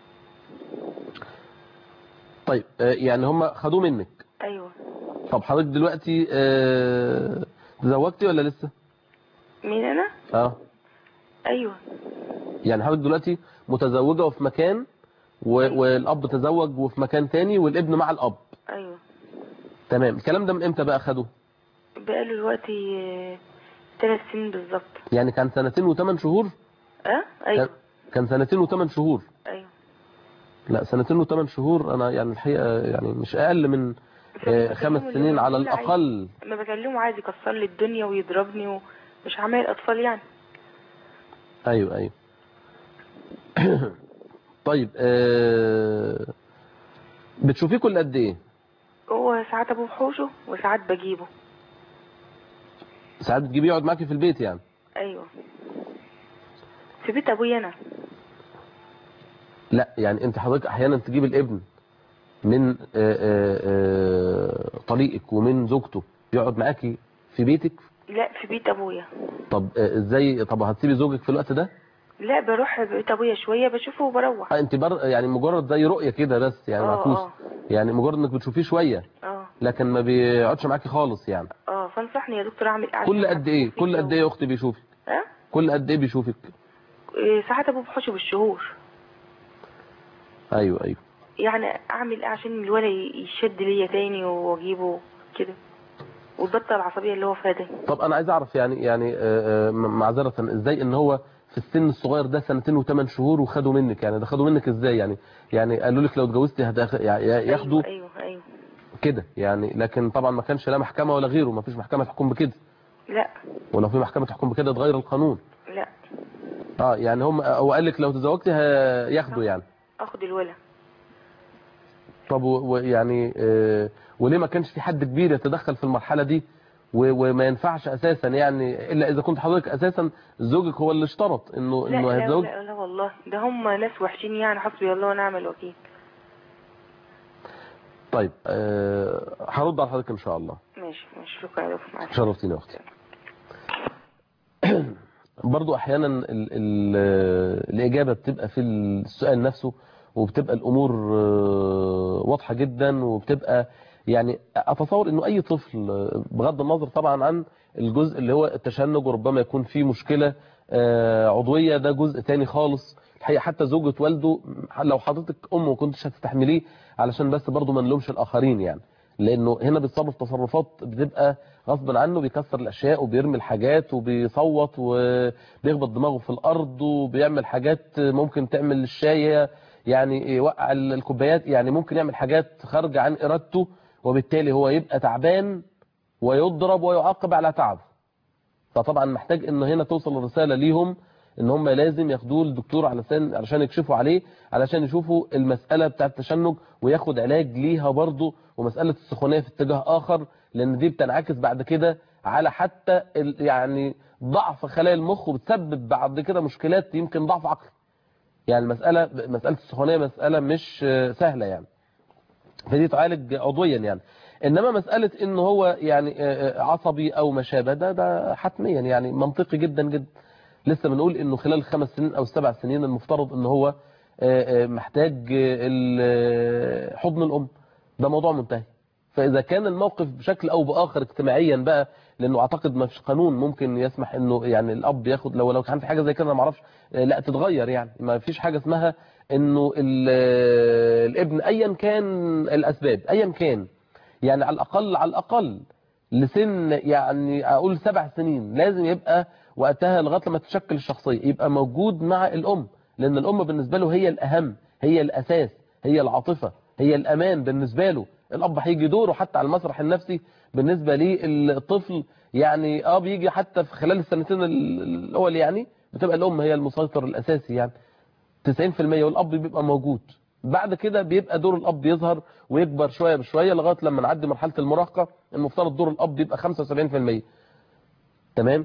طيب يعني هم خدوه منك؟ ايوه. طب حضرتك دلوقتي تزوجتي ولا لسه؟ مين انا؟ ايوه. يعني حضرتك دلوقتي متزوجة وفي مكان والاب تزوج وفي مكان تاني والابن مع الاب؟ ايوه. تمام. الكلام ده من امتى بقى خده؟ بقاله دلوقتي 3 سنين بالظبط. يعني كان 2 و8 شهور؟ ايوه. كان 2 و8 شهور. ايوه. لا 2 و8 شهور انا يعني الحقيقة يعني مش اقل من 5 سنين على الاقل. ما بكلمه عايز يكسر لي الدنيا ويضربني ومش عمال اطفال يعني. ايوه. طيب بتشوفيه كل قد ايه؟ هو ساعات ابوه بحوشه وساعات بجيبه. ساعات بتجيبيه يقعد معاكي في البيت يعني؟ ايوه، في بيت ابويا انا. لا يعني انت حضرتك احيانا تجيب الابن من طليقك ومن زوجته يقعد معاكي في بيتك؟ لا في بيت ابويا. طب ازاي؟ طب هتسيبي زوجك في الوقت ده؟ لا بروح بيت ابويا شويه بشوفه وبروح. انت يعني مجرد زي رؤيه كده بس يعني معكوس؟ يعني مجرد انك بتشوفيه شويه لكن ما بيقعدش معاكي خالص يعني؟ فانصحني يا دكتور اعمل ايه؟ كل قد ايه؟ كل قد ايه يا اختي بيشوفك؟ كل قد ايه بيشوفك؟ ساعات ابوه بحوشه بالشهور. ايوه. يعني اعمل ايه عشان الولد يشد ليا تاني واجيبه كده وتبطل العصبيه اللي هو فيها ده؟ طب انا عايز اعرف يعني معذره ازاي ان هو في السن الصغير ده 2 و8 شهور وخدوا منك؟ يعني ده خدوا منك ازاي؟ يعني قالوا لك لو اتجوزتي ياخدوا؟ ايوه كده يعني. لكن طبعا ما كانش لا محكمه ولا غيره، ما فيش محكمه تحكم بكده؟ لا. ولو في محكمه تحكم بكده تغير القانون؟ لا. يعني هو قال لك لو تزوجتي ياخدوا يعني؟ اخد الولد. طب ويعني وليه ما كانش في حد كبير يتدخل في المرحله دي وما ينفعش اساسا يعني الا اذا كنت حضرتك اساسا زوجك هو اللي اشترط انه هيتزوج؟ لا والله ده هم ناس وحشين يعني، حسبي الله ونعم الوكيل. طيب هرد على حضرتك ان شاء الله. ماشي شكرا يا دكتور. شرفتيني يا اختي. برضو احيانا الاجابه بتبقى في السؤال نفسه، وبتبقى الامور واضحه جدا، وبتبقى يعني اتصور انه اي طفل بغض النظر طبعا عن الجزء اللي هو التشنج وربما يكون فيه مشكله عضويه، ده جزء تاني خالص الحقيقه. حتى زوجة والده لو حضرتك ام وكنتش هتستحمليه علشان بس برضو ما نلومش الاخرين يعني، لانه هنا بيتصرف تصرفات بتبقى غصب عنه، بيكسر الاشياء وبيرمي الحاجات وبيصوت وبيخبط دماغه في الارض وبيعمل حاجات ممكن تعمل الشاي يعني يوقع الكوبايات، يعني ممكن يعمل حاجات خارجه عن ارادته، وبالتالي هو يبقى تعبان ويضرب ويعاقب على تعبه. فطبعا محتاج ان هنا توصل الرساله ليهم ان هم لازم ياخدوه للدكتور علشان يكشفوا عليه، علشان يشوفوا المساله بتاعه التشنج وياخد علاج ليها برضه، ومساله السخونيه في اتجاه اخر، لان دي بتنعكس بعد كده على حتى يعني ضعف خلايا المخ، وبتسبب بعد كده مشكلات يمكن ضعف عقلي. يعني مساله السخونيه مساله مش سهله يعني، فدي تعالج عضويا يعني. انما مساله ان هو يعني عصبي او ما شابه ده حتميا يعني منطقي جدا جدا. لسه بنقول انه خلال 5 سنين او 7 سنين المفترض ان هو محتاج حضن الام، ده موضوع منتهي. فإذا كان الموقف بشكل أو بآخر اجتماعيا بقى، لأنه أعتقد ما فيش قانون ممكن يسمح إنه يعني الأب ياخد، لو كان في حاجة زي كده أنا ما أعرفش، لا تتغير، يعني ما فيش حاجة اسمها إنه الابن أيا كان الأسباب أيا كان، يعني على الأقل لسن يعني أقول 7 سنين لازم يبقى وقتها لغاية لما تشكل الشخصية يبقى موجود مع الأم، لأن الأم بالنسبة له هي الأهم، هي الأساس، هي العاطفة، هي الأمان بالنسبة له. الأب هيجي دوره حتى على المسرح النفسي بالنسبة للطفل، يعني بيجي حتى في خلال السنتين الأول، يعني بتبقى الأم هي المسيطر الأساسي يعني 90%، والأب بيبقى موجود. بعد كده بيبقى دور الأب يظهر ويكبر شوية بشوية لغاية لما نعدي مرحلة المراهقة، المفترض دور الأب يبقى 75%. تمام.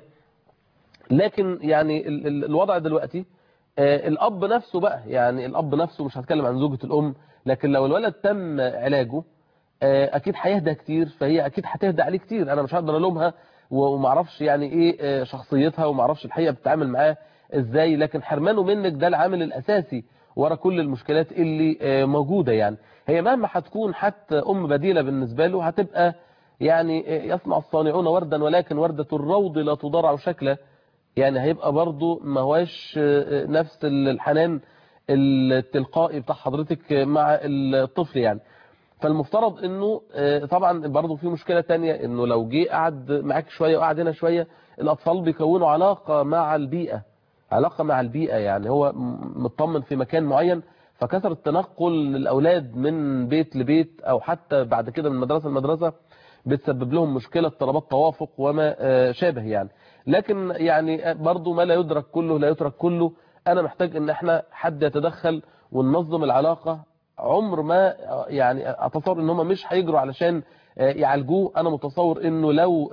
لكن يعني الوضع دلوقتي الأب نفسه بقى، يعني الأب نفسه، مش هتكلم عن زوجة الأم، لكن لو الولد تم علاجه أكيد هيهدى كتير، فهي أكيد هتهدى عليه كتير. أنا مش هقدر ألومها ومعرفش يعني إيه شخصيتها ومعرفش الحقيقة بتتعامل معاه إزاي، لكن حرمانه منك ده العامل الأساسي ورا كل المشكلات اللي موجودة. يعني هي مهما هتكون حتى أم بديلة بالنسبة له هتبقى يعني يصنع الصانعون وردا ولكن وردة الروض لا تضرع شكلا، يعني هيبقى برضو ما هواش نفس الحنان التلقائي بتاع حضرتك مع الطفل يعني. فالمفترض انه طبعا برضو في مشكلة تانية، انه لو جه قعد معاك شوية وقعد هنا شوية، الاطفال بيكونوا علاقة مع البيئة، يعني هو مطمن في مكان معين، فكثرة تنقل الاولاد من بيت لبيت او حتى بعد كده من مدرسة لمدرسة بتسبب لهم مشكلة اضطرابات توافق وما شابه يعني. لكن يعني برضو ما لا يدرك كله لا يترك كله. انا محتاج ان احنا حد يتدخل وننظم العلاقة. عمر ما يعني اتصور ان هم مش هيجروا علشان يعالجوه. انا متصور انه لو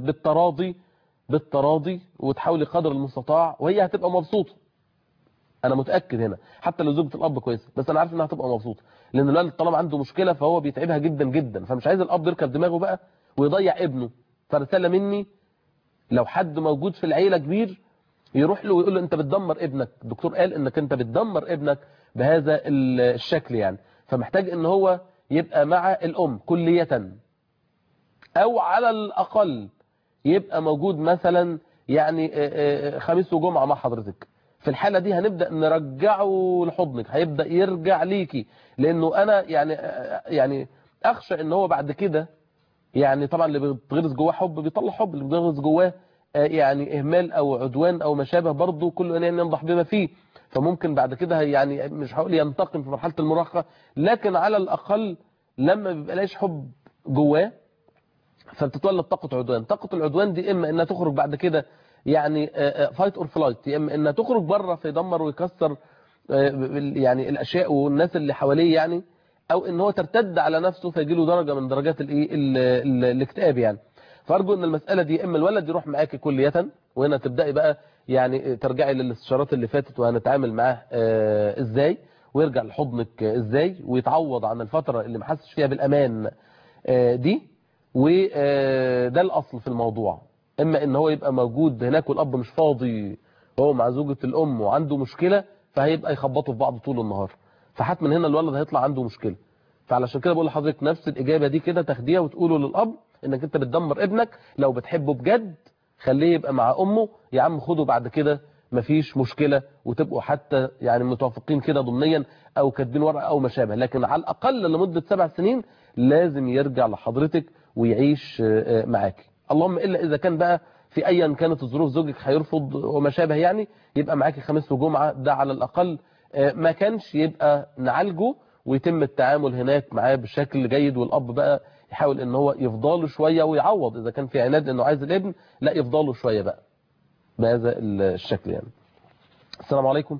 بالتراضي وتحاولي قدر المستطاع، وهي هتبقى مبسوطة، انا متأكد هنا، حتى لو زوجة الاب كويسه، بس انا عارف انها هتبقى مبسوطة، لان الولد طالما عنده مشكلة فهو بيتعبها جدا جدا، فمش عايز الاب يركب دماغه بقى ويضيع ابنه. فرسالة مني، لو حد موجود في العيلة كبير يروح له ويقول له انت بتدمر ابنك، الدكتور قال انك انت بتدمر ابنك بهذا الشكل يعني. فمحتاج ان هو يبقى مع الام كلية، او على الاقل يبقى موجود مثلا يعني خميس وجمعة مع حضرتك. في الحالة دي هنبدأ نرجعه لحضنك، هيبدأ يرجع ليكي، لانه انا يعني اخشى ان هو بعد كده، يعني طبعا اللي بيتغرس جواه حب بيطلع حب، اللي بيتغرس جواه يعني اهمال او عدوان او ما شابه، برضه كل ان ينضح بما فيه. فممكن بعد كده يعني مش هقول ينتقم في مرحله المراهقه، لكن على الاقل لما بيبقى لاقيش حب جواه فبتتولد طاقه عدوان. طاقه العدوان دي اما انها تخرج بعد كده يعني فايت اور فلايت، يا اما انها تخرج بره فيدمر ويكسر يعني الاشياء والناس اللي حواليه يعني، او ان هو ترتد على نفسه فيجي له درجه من درجات الاكتئاب يعني. فارجو ان المساله دي اما الولد يروح معاكي كليه، وهنا تبداي بقى يعني ترجعي للاستشارات اللي فاتت وهنتعامل معاه ازاي، ويرجع لحضنك ازاي، ويتعوض عن الفتره اللي ما حسش فيها بالامان دي، وده الاصل في الموضوع. اما ان هو يبقى موجود هناك والاب مش فاضي هو مع زوجة الام وعنده مشكلة، فهيبقى يخبطوا في بعض طول النهار، فحتما هنا الولد هيطلع عنده مشكلة. فعلشان كده بقول لحضرتك نفس الإجابة دي كده تاخديها وتقوله للأب انك انت بتدمر ابنك. لو بتحبه بجد خليه يبقى مع امه، يا عم خده بعد كده مفيش مشكلة، وتبقوا حتى يعني متوافقين كده ضمنيا او كاتبين ورقة او ما شابه، لكن على الأقل لمدة 7 سنين لازم يرجع لحضرتك ويعيش معاك. اللهم إلا إذا كان بقى في أيا كانت الظروف زوجك هيرفض وما شابه يعني، يبقى معاكي خميس وجمعة، ده على الأقل. ما كانش يبقى نعالجه ويتم التعامل هناك معاه بشكل جيد، والأب بقى يحاول ان هو يفضله شوية ويعوض إذا كان في عناد انه عايز الابن، لا يفضله شوية بقى بهذا الشكل يعني. السلام عليكم.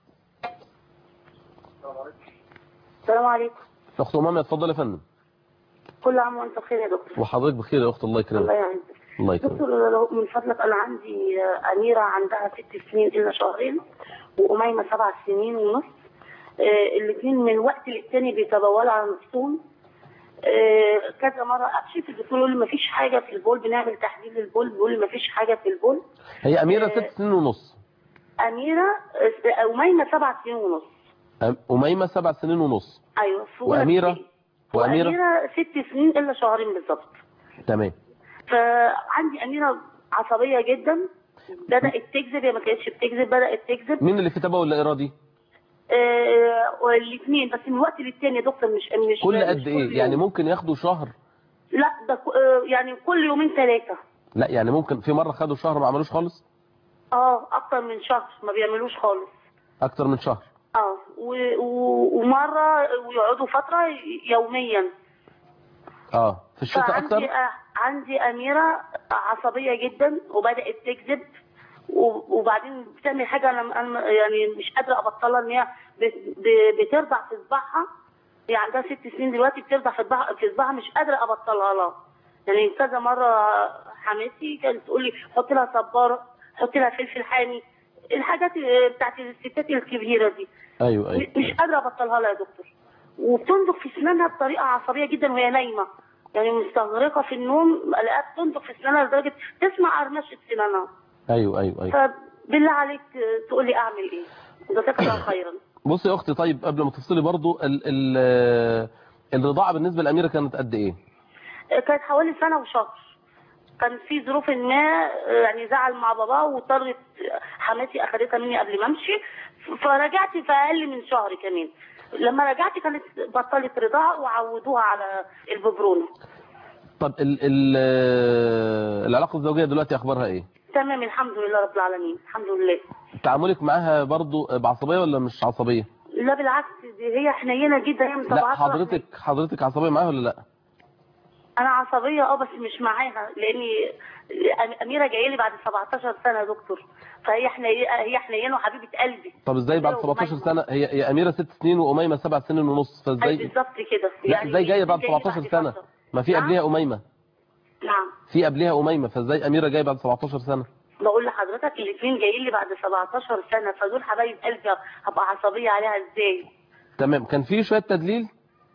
السلام عليكم. أخت أمامة اتفضل يا فندم. كل عام وانت بخير يا دكتور. وحضرتك بخير يا أخت، الله يكرمك. الله يعينك. الله يكرمك. دكتور لو من فضلك انا عندي أميرة عندها 6 سنين إلا شهرين، وأميمة 7 سنين ونص. الاثنين من وقت للتاني بيتبولوا على نفسهم. كذا مرة أكشف الدكتور يقول لي مفيش حاجة في البول، بنعمل تحليل البول بيقول لي مفيش حاجة في البول. هي أميرة 6 سنين ونص. أميرة أميمة 7 سنين ونص. أميمة 7 سنين ونص. أيوة. وأميرة وأميرة 6 سنين الا شهرين بالظبط. تمام. فعندي أميرة عصبية جدا، بدأت تكذب، هي ما كانتش بتكذب، بدأت تكذب. مين اللي في تبع ولا إرادي؟ الاثنين، بس من وقت للتاني يا دكتور. مش كل قد ايه يعني؟ ممكن ياخدوا شهر؟ لا ده يعني كل يومين 3. لا يعني ممكن في مرة خدوا شهر ما عملوش خالص؟ اكتر من شهر ما بيعملوش خالص. اكتر من شهر؟ ومرة ويقعدوا فترة يوميا. في الشتاء اكتر؟ عندي أميرة عصبية جدا وبدأت تكذب، وبعدين بتعمل حاجة أنا يعني مش قادرة أبطلها، إن هي بترضع في صباعها. هي عندها 6 سنين دلوقتي، بترضع في صباعها، مش قادرة أبطلها لها. يعني كذا مرة حماتي كانت تقول لي حط لها صبارة، حط لها فلفل حامي، الحاجات بتاعت الستات الكبيرة دي. أيوة. مش قادرة أبطلها لها يا دكتور. وبتنضغ في سنانها بطريقة عصبية جدا وهي نايمة، يعني مستغرقة في النوم، الاقيها بتنضغ في سنانها لدرجة تسمع قرمشة سنانها. أيوة. فبالله عليك تقول لي أعمل إيه؟ جزاك الله خيرا. بصي يا أختي، طيب قبل ما تفصلي برضو الرضاعة بالنسبة لأميرة كانت قد إيه؟ كانت حوالي 1 سنة وشهر. كان في ظروف ما يعني زعل مع بابا، واضطرت حماتي أخدتها مني قبل ما أمشي، فرجعت في أقل من شهر كمان. لما رجعت كانت بطلت رضاعة وعودوها على الببرونة. طب العلاقة الزوجية دلوقتي أخبارها إيه؟ تمام الحمد لله رب العالمين، الحمد لله. تعاملك معاها برضو بعصبية ولا مش عصبية؟ لا بالعكس، هي حنينة جدا، هي مطبعاتها. لا حضرتك عصبية معاها ولا لا؟ أنا عصبية بس مش معاها، لأني أميرة جاية لي بعد 17 سنة يا دكتور، فهي حنينة وحبيبة قلبي. طب ازاي بعد 17 سنة؟ هي أميرة 6 سنين وأميمة 7 سنين ونص، فازاي؟ بالظبط كده. يعني ازاي جاية بعد 17 سنة؟ ما في قبلها أميمة. نعم. في قبلها أميمة، فازاي أميرة جاية بعد 17 سنة؟ بقول لحضرتك الاثنين جايين لي بعد 17 سنة، فدول حبايب قلبي، هبقى عصبية عليها ازاي؟ تمام. كان في شوية تدليل؟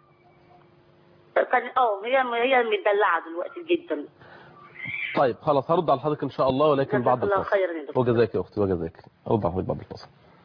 كان هي متدلعة دلوقتي جدا. طيب خلاص هرد على حضرتك ان شاء الله، ولكن بعد الفاصل. الله خيرا يا دكتور. وجزاك يا اختي وجزاك. ارد على حضرتك بعد الفاصل.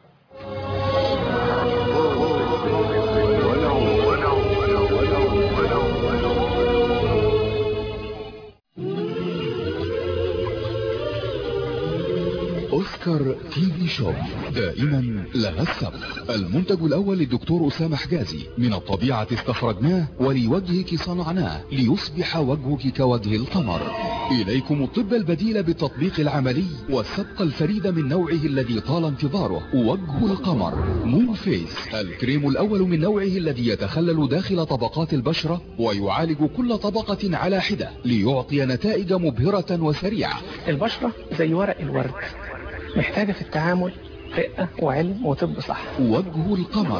أوسكار تي في شوب دائما لها السبق. المنتج الأول للدكتور أسامة حجازي، من الطبيعة استخرجناه ولوجهك صنعناه ليصبح وجهك كوجه القمر. إليكم الطب البديل بالتطبيق العملي والسبق الفريد من نوعه الذي طال انتظاره، وجه القمر مون فيس، الكريم الأول من نوعه الذي يتخلل داخل طبقات البشرة ويعالج كل طبقة على حدة ليعطي نتائج مبهرة وسريعة. البشرة زي ورق الورد، محتاجة في التعامل رقة وعلم وطب صح. وجه القمر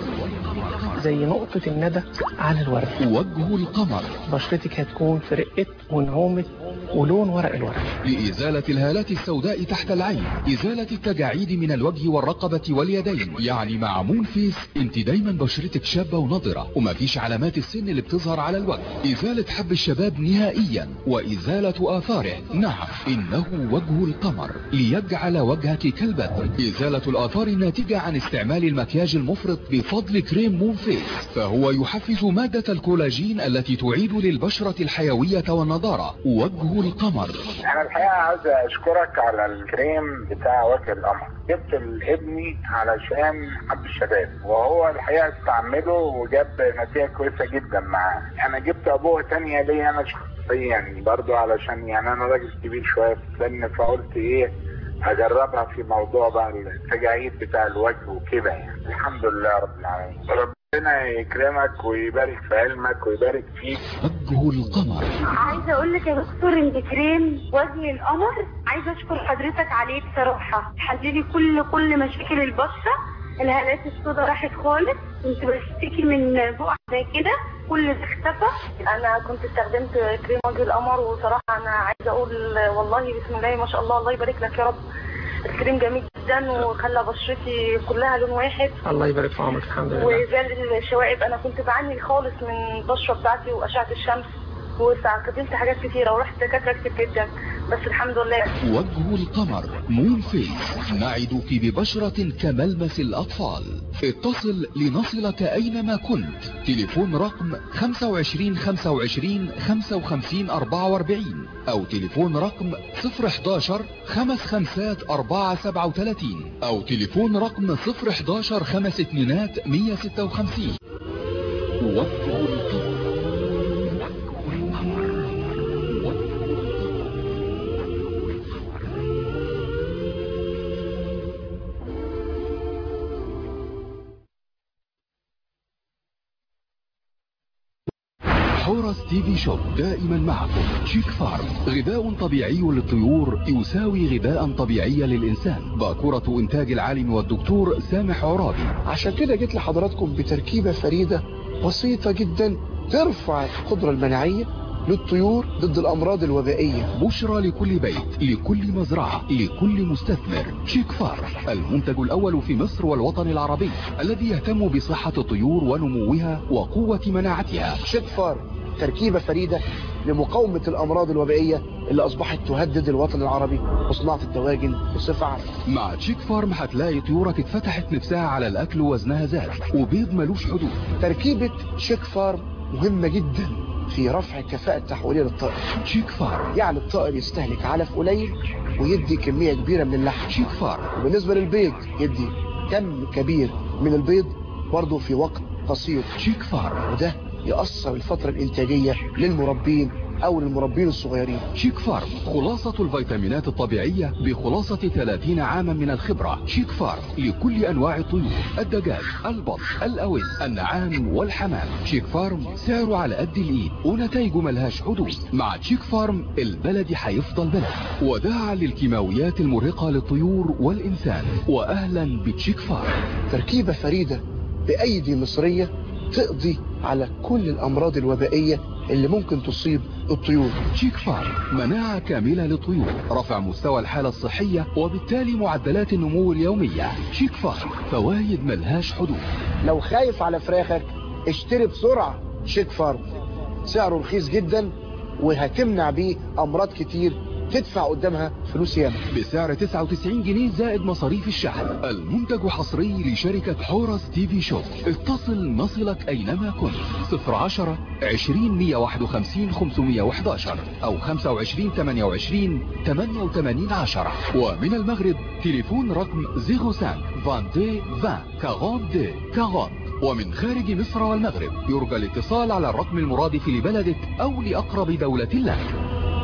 زي نقطة الندى على الورد. وجه القمر بشرتك هتكون في رقة ونعومة ولون ورق الورد. لإزالة الهالات السوداء تحت العين، إزالة التجاعيد من الوجه والرقبة واليدين. يعني مع مون فيس انت دايما بشرتك شابة ونضرة، وما فيش علامات السن اللي بتظهر على الوجه. إزالة حب الشباب نهائيا وإزالة آثاره. نعم إنه وجه القمر ليجعل وجهك كالبدر. إزالة الآثار الناتجة عن استعمال المكياج المفرط بفضل كريم مون فيس، فهو يحفز مادة الكولاجين التي تعيد للبشرة الحيوية والنضارة. وجه القمر. انا الحقيقه عاوز اشكرك على الكريم بتاع وجه القمر. جبت لابني علشان حب الشباب، وهو الحقيقه استعمله وجاب نتيجه كويسه جدا معاه. انا جبت ابوه تانية ليا انا شخصيا برضو، علشان يعني انا راجل كبير شويه في السن، فقلت ايه اجربها في موضوع بقى التجاعيد بتاع الوجه وكده. يعني الحمد لله رب العالمين. ربنا يكرمك ويبارك في علمك ويبارك فيك. وجه القمر. عايزه اقول لك يا دكتور ان كريم وجه القمر عايزه اشكر حضرتك عليه بصراحه، حللي كل مشاكل البشره. الهالات السوداء راحت خالص، كنت بشتكي من بقع زي كده، كل ده اختفى. انا كنت استخدمت كريم وجه القمر، وصراحه انا عايزه اقول والله بسم الله ما شاء الله، الله يبارك لك يا رب. الكريم جميل جدا وخلى بشرتي كلها لون واحد. الله يبارك في عمرك. الحمد لله. وزال الشوائب، انا كنت بعاني خالص من البشره بتاعتي واشعه الشمس، واستخدمت حاجات كتيره ورحت دكاتره كتير جدا، بس الحمد لله. وجه القمر مون فيس، نعدك ببشرة كملمس الأطفال. اتصل لنصلك أينما كنت. تليفون رقم 25 25 55 44 أو تليفون رقم 011 55 437 أو تليفون رقم 011 52 156. وجه القمر. حورس تي في شوب دائما معكم. شيك فارم، غذاء طبيعي للطيور يساوي غذاء طبيعي للإنسان. باكورة إنتاج العالم والدكتور سامح عرابي. عشان كده جيت لحضراتكم بتركيبة فريدة بسيطة جدا ترفع القدرة المناعية للطيور ضد الأمراض الوبائية. بشرى لكل بيت، لكل مزرعة، لكل مستثمر. شيك فارم، المنتج الأول في مصر والوطن العربي الذي يهتم بصحة الطيور ونموها وقوة مناعتها. شيك فارم تركيبة فريدة لمقاومة الأمراض الوبائية اللي أصبحت تهدد الوطن العربي وصناعة الدواجن بصفة عامة. مع شيك فارم هتلاقي طيورك اتفتحت نفسها على الأكل ووزنها زاد وبيض ملوش حدود. تركيبة شيك فارم مهمة جدا في رفع الكفاءة التحويلية للطائر. شيك فارم يعني الطائر يستهلك علف قليل ويدي كمية كبيرة من اللحم. شيك فارم. وبالنسبة للبيض يدي كم كبير من البيض برضه في وقت قصير. شيك فارم. وده يأثر الفترة الإنتاجية للمربين أو للمربين الصغيرين. شيك فارم، خلاصة الفيتامينات الطبيعية بخلاصة 30 عاما من الخبرة. شيك فارم لكل أنواع الطيور، الدجاج، البط، الأوز، النعام والحمام. شيك فارم سعره على قد الإيد ونتائجه ملهاش حدود. مع شيك فارم البلد هيفضل بلد، وداعا للكيماويات المرهقة للطيور والإنسان. وأهلا بشيك فارم، تركيبة فريدة بأيدي مصرية تقضي على كل الأمراض الوبائية اللي ممكن تصيب الطيور. شيك فارم، مناعة كاملة للطيور، رفع مستوى الحالة الصحية وبالتالي معدلات النمو اليومية. شيك فارم، فوايد ملهاش حدود. لو خايف على فراخك اشتري بسرعة شيك فارم، سعره رخيص جدا وهتمنع بيه أمراض كتير تدفع قدامها فلوس ياما. بسعر 99 جنيه زائد مصاريف الشحن. المنتج حصري لشركة حورس تي في شوب. اتصل نصلك أينما كنت. 010 20 151 511 أو 25 28 88 10. ومن المغرب تليفون رقم 05 22 20 42 40. ومن خارج مصر والمغرب يرجى الاتصال على الرقم المرادف لبلدك أو لأقرب دولة لك.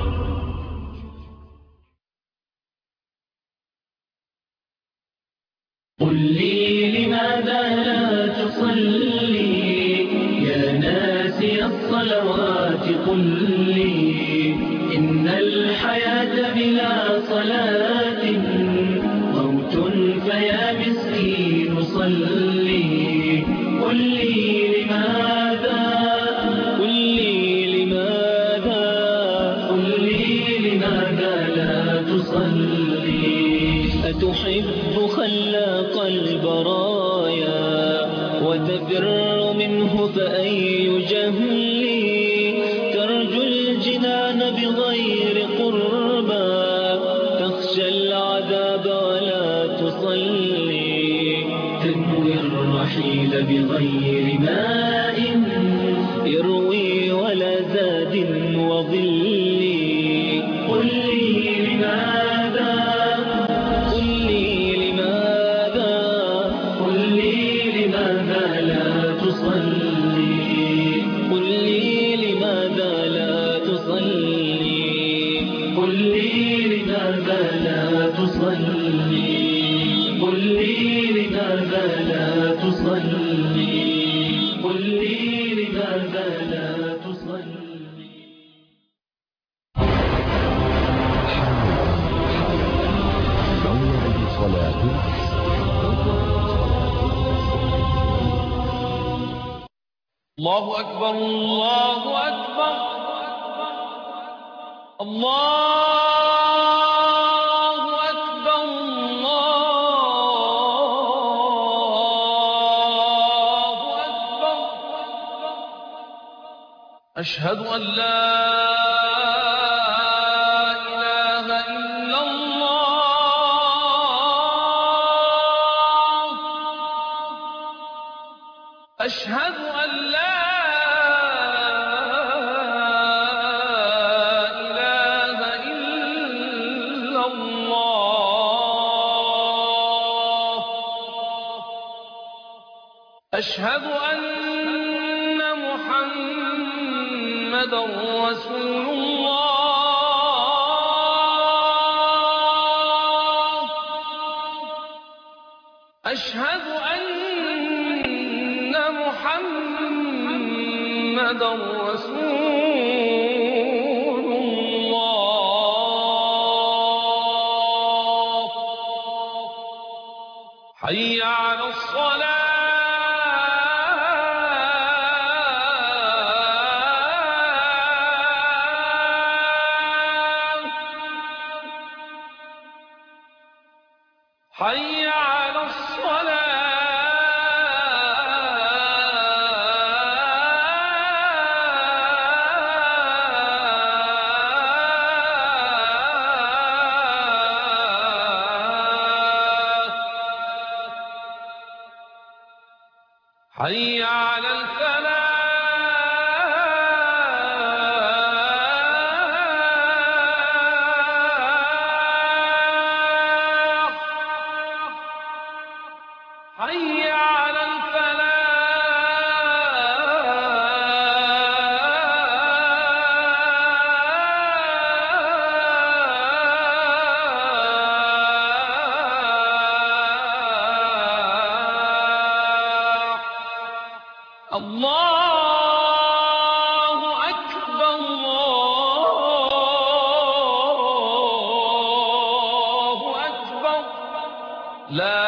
قل لي لماذا لا تصلي يا ناسي الصلوات؟ قل لي إن الحياة بلا صلاة موت، فيا مسكين صلي. قل لي لماذا، قل لي لماذا، قل لي لماذا لا تصلي؟ أتحب خلاق البرايا وتفر منه فأي جهل؟ ترجو الجنان بغير قربى، تخشى العذاب ولا تصلي. تنوي الرحيل بغير ماء يروي ولا زاد وظل. قل لي لماذا، قل لي لماذا، قل لي لماذا لا تصلي؟ قل لي لماذا لا تصلي؟ قل لي لماذا لا تصلي؟ قل لي لماذا لا تصلي؟ قل لي لماذا لا تصلي؟ الله أكبر الله أكبر الله أكبر الله أكبر. أشهد أن لا إله أشهد أن محمدا رسول الله أشهد أن محمدا رسول الله حي على الصلاة حي على الصلاة حي على الفلاح حي على الفلاح الله أكبر الله أكبر لا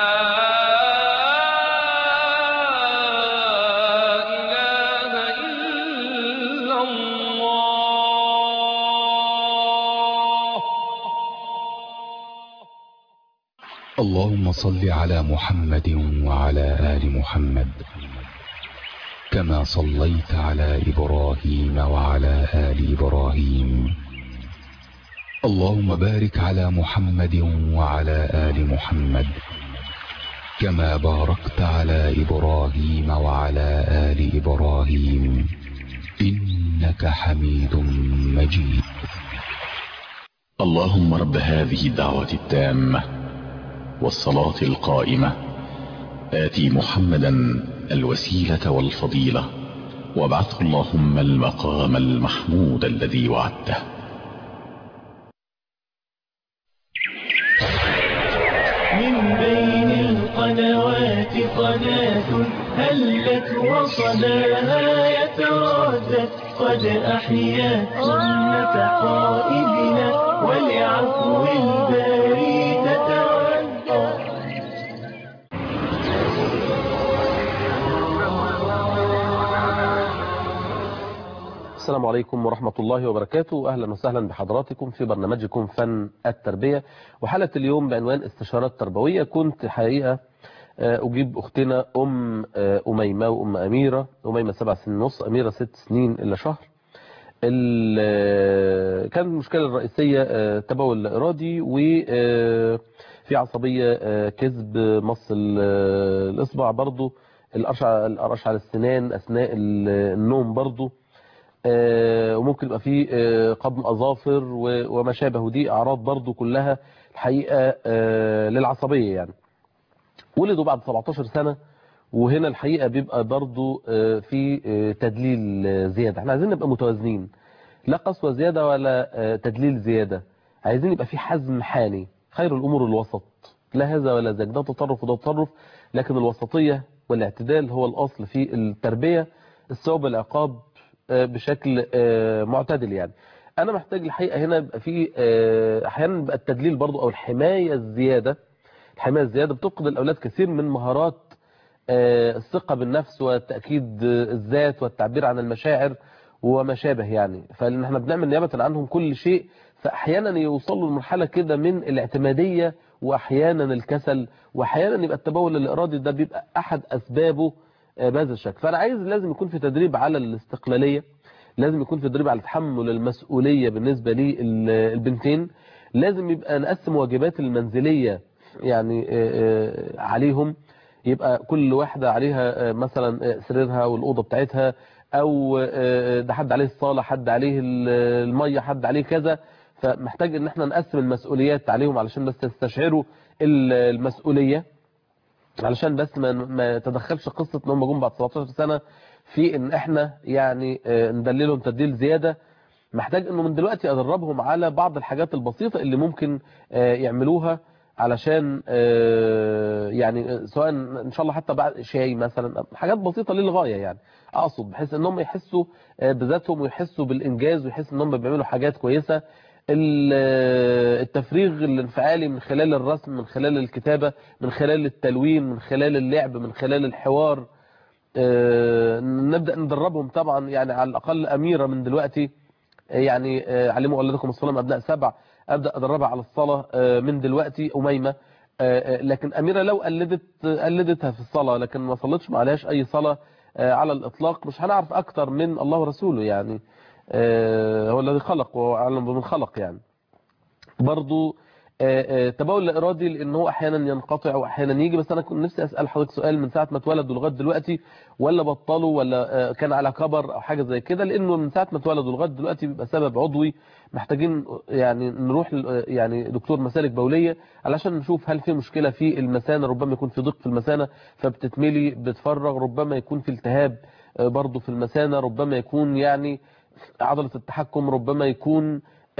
إله إلا الله اللهم صل على محمد وعلى آل محمد كما صليت على إبراهيم وعلى آل إبراهيم اللهم بارك على محمد وعلى آل محمد كما باركت على إبراهيم وعلى آل إبراهيم إنك حميد مجيد. اللهم رب هذه الدعوة التامة والصلاة القائمة آتي محمدا الوسيلة والفضيلة وابعثه اللهم المقام المحمود الذي وعدته. من بين القنوات قناة هلت وصداها يتردد قد أحيا سنة قائدنا ولعفو الباري تتودد. السلام عليكم ورحمة الله وبركاته. أهلا وسهلا بحضراتكم في برنامجكم فن التربية، وحلقة اليوم بعنوان استشارات تربوية. كنت حقيقة أجيب أختنا أميمة وأم أميرة. أميمة 7 سنين ونص، أميرة 6 سنين إلا شهر. كانت المشكلة الرئيسية تبول لا إرادي، وفي عصبية، كذب، مص الإصبع، برضو القرش على السنان أثناء النوم برضو، وممكن يبقى فيه قضم أظافر وما شابه. دي أعراض برضو كلها الحقيقة للعصبية يعني. ولدوا بعد 17 سنة، وهنا الحقيقة بيبقى برضو في تدليل زيادة. احنا عايزين نبقى متوازنين، لا قسوة زيادة ولا تدليل زيادة. عايزين يبقى في حزم حاني، خير الأمور الوسط، لا هذا ولا ذاك، ده تطرف وده تطرف، لكن الوسطية والاعتدال هو الأصل في التربية. الثواب والعقاب بشكل معتدل يعني. أنا محتاج الحقيقة هنا يبقى في أحيانا بقى التدليل برضو أو الحماية الزيادة. الحماية الزيادة بتفقد الأولاد كثير من مهارات الثقة بالنفس والتأكيد الذات والتعبير عن المشاعر وما شابه يعني. فإن احنا بنعمل نيابة عنهم كل شيء، فأحيانا يوصلوا لمرحلة كده من الاعتمادية، وأحيانا الكسل، وأحيانا يبقى التبول الإرادي ده بيبقى أحد أسبابه بهذا الشكل. فأنا عايز لازم يكون في تدريب على الاستقلالية، لازم يكون في تدريب على تحمل المسؤولية بالنسبة للبنتين، لازم يبقى نقسم واجبات المنزلية يعني عليهم، يبقى كل واحدة عليها مثلا سريرها والأوضة بتاعتها، أو ده حد عليه الصالة، حد عليه المية، حد عليه كذا. فمحتاج ان احنا نقسم المسؤوليات عليهم علشان بس تستشعروا المسؤولية. علشان بس ما تدخلش قصة ان هم جم بعد 17 سنة في ان احنا يعني ندللهم تدليل زيادة. محتاج انه من دلوقتي ادربهم على بعض الحاجات البسيطة اللي ممكن يعملوها علشان يعني سواء ان شاء الله حتى بعد شاي مثلا، حاجات بسيطة للغاية يعني، اقصد بحيث انهم يحسوا بذاتهم ويحسوا بالانجاز ويحسوا انهم بيعملوا حاجات كويسة. التفريغ الانفعالي من خلال الرسم، من خلال الكتابة، من خلال التلوين، من خلال اللعب، من خلال الحوار. نبدأ ندربهم طبعا يعني على الأقل أميرة من دلوقتي، يعني علموا أولادكم الصلاة من أبناء 7، أبدأ أدربها على الصلاة من دلوقتي. أميمة لكن أميرة لو قلدتها في الصلاة لكن ما صلتش ما عليهاش أي صلاة على الإطلاق، مش هنعرف أكتر من الله ورسوله يعني. هو الذي خلق وأعلم بمن خلق يعني. برضو تبول لا إرادي لأنه هو أحيانا ينقطع وأحيانا يجي. بس أنا كنت نفسي أسأل حضرتك سؤال، من ساعة ما اتولدوا لغاية دلوقتي ولا بطلوا ولا كان على كبر أو حاجة زي كده؟ لأنه من ساعة ما اتولدوا لغاية دلوقتي بيبقى سبب عضوي، محتاجين يعني نروح يعني دكتور مسالك بولية علشان نشوف هل في مشكلة في المثانة، ربما يكون في ضيق في المثانة فبتتملي بتفرغ، ربما يكون في التهاب برضو في المثانة، ربما يكون يعني عضلة التحكم، ربما يكون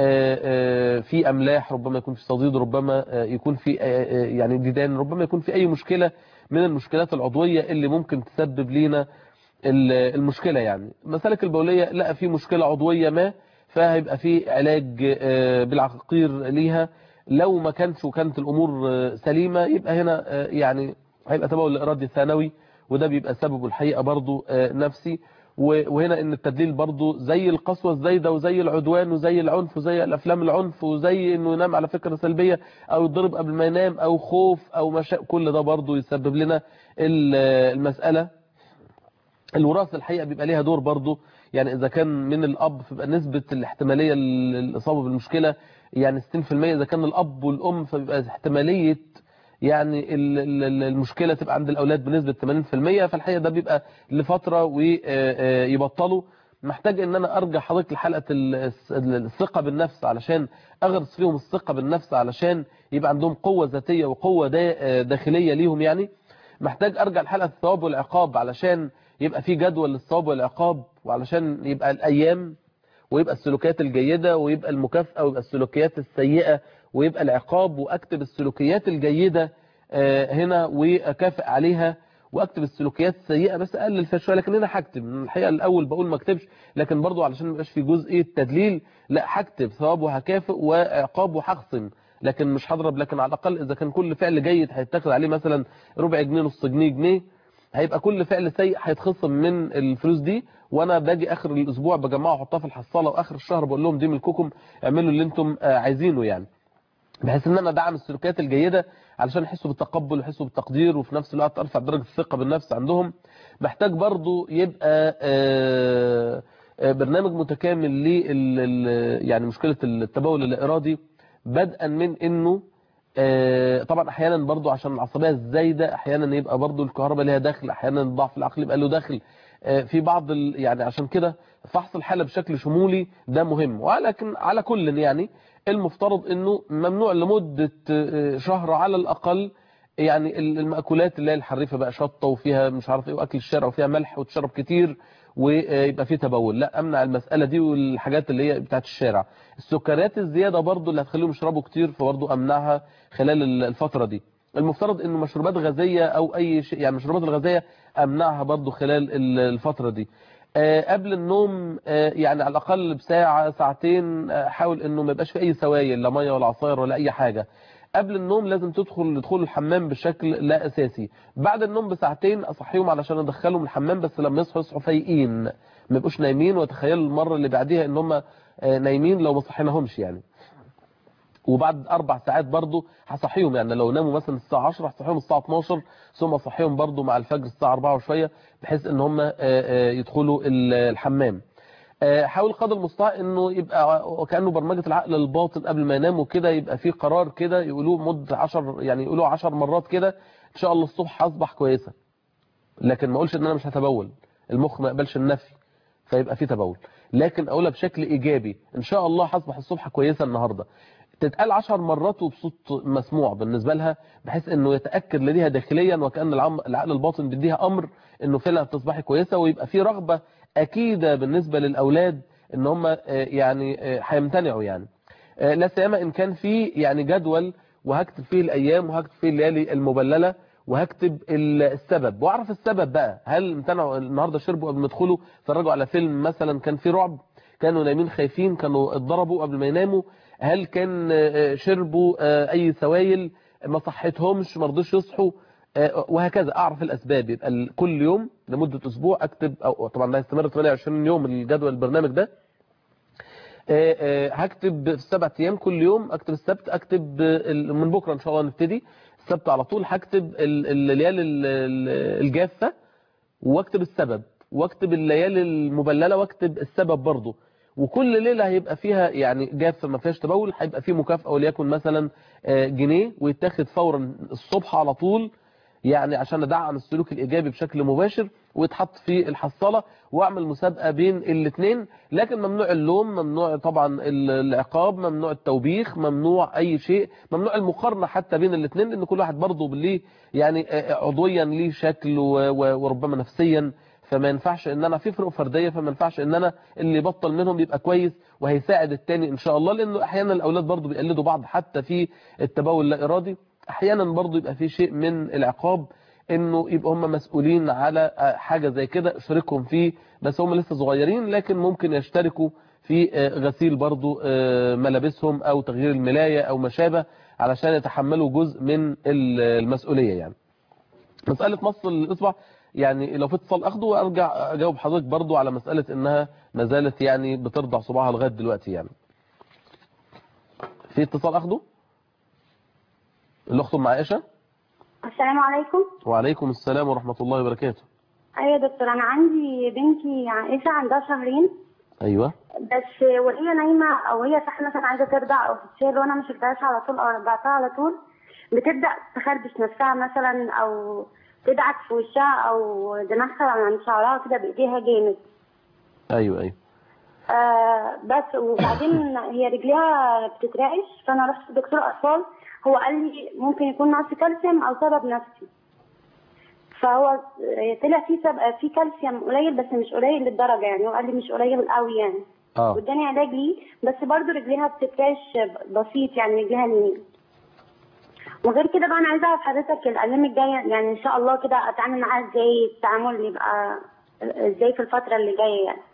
في أملاح، ربما يكون في صديد، ربما يكون في يعني ديدان، ربما يكون في أي مشكلة من المشكلات العضوية اللي ممكن تسبب لنا المشكلة. يعني مسالك البولية لا في مشكلة عضوية ما، فهيبقى في علاج بالعقاقير ليها. لو ما كانش وكانت الأمور سليمة يبقى هنا يعني هيبقى تبول الإرادي الثانوي، وده بيبقى سببه الحقيقة برضو نفسي. وهنا ان التدليل برضو زي القسوة الزايدة وزي العدوان وزي العنف وزي الافلام العنف وزي انه ينام على فكرة سلبية او يضرب قبل ما ينام او خوف او كل ده برضو يسبب لنا المسألة. الوراثة الحقيقة بيبقى ليها دور برضو، يعني اذا كان من الاب فبقى نسبة الاحتمالية للاصابة بالمشكلة يعني 60%، اذا كان الاب والام فبيبقى احتمالية يعني المشكلة تبقى عند الأولاد بنسبة 80%. فالحقيقة ده بيبقى لفترة ويبطلوا. محتاج ان انا ارجع حضرتك لحلقة الثقة بالنفس علشان اغرس فيهم الثقة بالنفس علشان يبقى عندهم قوة ذاتية وقوة داخلية ليهم يعني. محتاج ارجع لحلقة الثواب والعقاب علشان يبقى في جدول للثواب والعقاب، وعلشان يبقى الايام ويبقى السلوكيات الجيدة ويبقى المكافأة ويبقى السلوكيات السيئة ويبقى العقاب، واكتب السلوكيات الجيدة هنا واكافئ عليها، واكتب السلوكيات السيئة بس اقلل فيها شويه. لكن هنا هكتب الحقيقة الاول بقول ما اكتبش، لكن برضو علشان ما يبقاش في جزئيه تدليل لا هكتب ثواب وهكافئ وعقاب وهخصم، لكن مش هضرب. لكن على الاقل اذا كان كل فعل جيد هيتاخد عليه مثلا ربع جنيه نص جنيه، هيبقى كل فعل سيء هيتخصم من الفلوس دي. وانا باجي اخر الاسبوع بجمعها واحطها في الحصاله، واخر الشهر بقول لهم دي ملككم اعملوا اللي انتم عايزينه يعني، بحيث ان انا ادعم السلوكيات الجيده علشان يحسوا بالتقبل ويحسوا بالتقدير، وفي نفس الوقت ارفع درجه الثقه بالنفس عندهم. محتاج برضو يبقى برنامج متكامل يعني مشكله التبول اللا ارادي، بدءا من انه طبعا احيانا برضو عشان العصبيه الزايده احيانا يبقى برضو الكهرباء ليها دخل، احيانا الضعف العقلي يبقى له دخل في بعض يعني عشان كده فحص الحاله بشكل شمولي ده مهم. ولكن على كل يعني المفترض انه ممنوع لمده شهر على الاقل يعني المأكولات اللي هي الحريفه بقى شطه وفيها مش عارف ايه واكل الشارع وفيها ملح وتشرب كتير ويبقى فيه تبول، لا امنع المساله دي. والحاجات اللي هي بتاعت الشارع، السكريات الزياده برضو اللي هتخليهم يشربوا كتير فبرضو امنعها خلال الفتره دي. المفترض انه مشروبات غازيه او اي شيء يعني المشروبات الغازيه امنعها برضو خلال الفتره دي. قبل النوم يعني على الاقل بساعه ساعتين حاول انه ما يبقاش في اي سوائل لا ميه ولا عصاير ولا اي حاجه. قبل النوم لازم تدخل الحمام بشكل لا اساسي. بعد النوم بساعتين اصحيهم علشان ادخلهم الحمام، بس لما يصحوا فايقين ما يبقوش نايمين، وتخيلوا المره اللي بعديها ان هم نايمين لو ما صحيناهمش يعني. وبعد 4 ساعات برضو هصحيهم، يعني لو ناموا مثلا الساعه 10 هصحيهم الساعه 12 ثم اصحيهم برضو مع الفجر الساعه 4 وشويه بحيث ان هم يدخلوا الحمام. حاول قدر المستطاع انه يبقى وكانه برمجه العقل الباطن قبل ما يناموا كده، يبقى في قرار كده يقولوه مده 10 يعني يقولوه 10 مرات كده ان شاء الله الصبح هصبح كويسه. لكن ما اقولش ان انا مش هتبول، المخ ما يقبلش النفي فيبقى في تبول، لكن اقولها بشكل ايجابي ان شاء الله هصبح الصبح كويسه النهارده. تتقال 10 مرات وبصوت مسموع بالنسبة لها، بحيث انه يتأكد لديها داخليا وكأن العقل الباطن بيديها امر انه فعلا تصبحي كويسة، ويبقى في رغبة اكيدة بالنسبة للاولاد ان هم يعني هيمتنعوا يعني. لا سيما ان كان في يعني جدول وهكتب فيه الايام وهكتب فيه الليالي المبللة وهكتب السبب واعرف السبب بقى. هل امتنعوا النهارده شربوا قبل ما يدخلوا اتفرجوا على فيلم مثلا كان فيه رعب، كانوا نايمين خايفين، كانوا اتضربوا قبل ما يناموا، هل كان شربوا اي سوائل ما صحتهمش ما رضوش يصحوا، وهكذا اعرف الاسباب. يبقى كل يوم لمدة اسبوع اكتب، او طبعا ده هيستمر 28 يوم الجدول البرنامج ده، هكتب في 7 ايام كل يوم اكتب السبت، اكتب من بكره ان شاء الله نبتدي السبت على طول هكتب الليالي الجافه واكتب السبب، واكتب الليالي المبلله واكتب السبب برضه. وكل ليله هيبقى فيها يعني جافه ما فيهاش تبول هيبقى فيه مكافاه، وليكن مثلا جنيه ويتاخد فورا الصبح على طول، يعني عشان ادعم السلوك الايجابي بشكل مباشر، ويتحط في الحصاله، واعمل مسابقه بين الاثنين. لكن ممنوع اللوم، ممنوع طبعا العقاب، ممنوع التوبيخ، ممنوع اي شيء، ممنوع المقارنه حتى بين الاثنين، لان كل واحد برضه ليه يعني عضويا ليه شكل وربما نفسيا، فما ينفعش ان انا في فروق فرديه، فما ينفعش ان انا اللي يبطل منهم يبقى كويس وهيساعد الثاني ان شاء الله، لانه احيانا الاولاد برضه بيقلدوا بعض حتى في التبول اللا ارادي. احيانا برضه يبقى في شيء من العقاب انه يبقى هم مسؤولين على حاجة زي كده اشتركهم فيه، بس هم لسه صغيرين، لكن ممكن يشتركوا في غسيل برضه ملابسهم او تغيير الملاية او ما شابه، علشان يتحملوا جزء من المسؤولية. يعني مسألة مص الإصبع يعني لو في اتصال اخده وارجع اجاوب حضرتك برضه على مسألة انها ما زالت يعني بترضع صباعها لغاية دلوقتي. يعني في اتصال اخده الاخت ام عائشة. السلام عليكم. وعليكم السلام ورحمة الله وبركاته. ايوه يا دكتور، انا عندي بنتي عائشة عندها 2 شهر. ايوه. بس وهي نايمة او هي صاحية مثلا عايزة ترضع او تتشال وانا ما شلتهاش على طول او رضعتها على طول، بتبدأ تخربش نفسها مثلا او تدعك في وشها او دماغها عن شعرها كده بايديها جامد. ايوه. بس وبعدين هي رجليها بتترعش، فانا رحت لدكتور اطفال، هو قال لي ممكن يكون نقص كالسيوم او سبب نفسي. فهو طلع في كالسيوم قليل بس مش قليل للدرجه، يعني هو قال لي مش قليل قوي يعني. واداني علاج ليه، بس برضه رجليها بتترعش بسيط، يعني رجليها اليمين. وغير كده بقى انا عايزه اعرف حضرتك الايام الجايه يعني ان شاء الله كده اتعامل معاها ازاي، التعامل يبقى ازاي في الفتره اللي جايه يعني.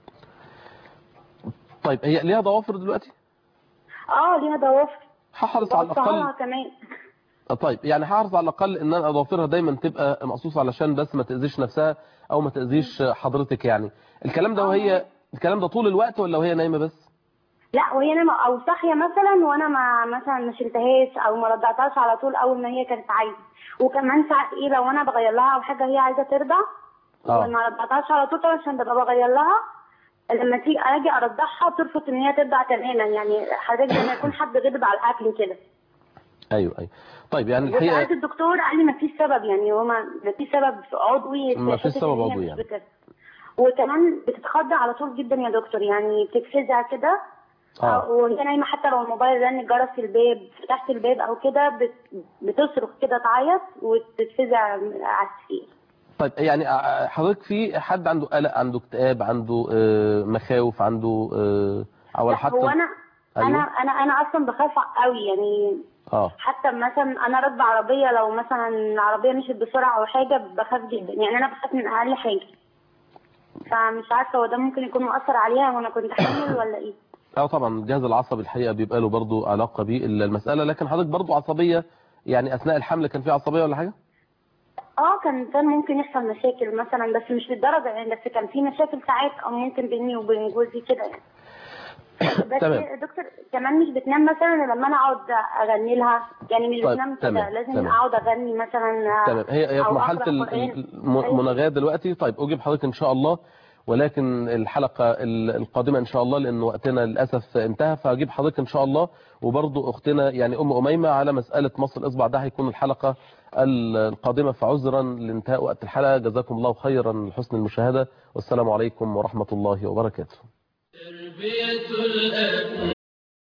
طيب هي ليها ضوافر دلوقتي؟ ليها ضوافر. هحرص على الاقل كمان. طيب يعني هحرص على الاقل ان انا اضافرها دايما تبقى مقصوصه علشان بس ما تاذيش نفسها او ما تاذيش حضرتك. يعني الكلام ده وهي الكلام ده طول الوقت ولا وهي نايمه بس؟ لا وهي نايمه او صاحيه مثلا وانا مثلا ما شلتهاش او ما رضعتهاش على طول اول ما هي كانت عايزه. وكمان ساعات لو انا بغير لها او حاجه هي عايزه ترضع وما رضعتهاش على طول عشان ببقى بغير لها، لما تيجي اجي ارضعها ترفض ان هي ترضع تماما، يعني حضرتك لما يكون حد غضب على الاكل كده. ايوه. طيب يعني الحقيقه وسالت الدكتور قال لي ما فيش سبب، يعني هو ما فيش سبب عضوي، ما فيش سبب عضوي يعني. وكمان بتتخضع على طول جدا يا دكتور، يعني بتتفزع كده. وهي نايمه حتى لو الموبايل رن الجرس في الباب فتحت الباب او كده بتصرخ كده تعيط وتتفزع على السرير. طيب يعني حضرتك في حد عنده قلق، عنده اكتئاب، عنده مخاوف، عنده او حتى هو انا اصلا بخاف قوي يعني. حتى مثلا انا راكبه عربيه لو مثلا العربيه مشيت بسرعه او حاجه بخاف جدا، يعني انا بخاف من اقل حاجه. فمش عارفه هو ده ممكن يكون مؤثر عليها وانا كنت حامل ولا ايه. طبعا الجهاز العصبي الحقيقه بيبقى له برضه علاقه بالمساله. لكن حضرتك برضه عصبيه يعني اثناء الحمل كان في عصبيه ولا حاجه؟ كان ممكن يحصل مشاكل مثلا بس مش للدرجه يعني، بس كان في مشاكل ساعات او ممكن بيني وبين جوزي كده يعني. بس دكتور كمان مش بتنام مثلا لما انا اقعد اغني لها، يعني مش بتنام كده، لازم اقعد اغني مثلا. تمام. هي في مرحله المناغاه دلوقتي. طيب اجيب حضرتك ان شاء الله، ولكن الحلقه القادمه ان شاء الله لان وقتنا للاسف انتهى، فهجيب حضرتك ان شاء الله. وبرضه اختنا يعني ام اميمه على مساله مص الاصبع، ده هيكون الحلقه القادمه، فعذرا لانتهاء وقت الحلقه. جزاكم الله خيرا لحسن المشاهده، والسلام عليكم ورحمه الله وبركاته. تربية الأبناء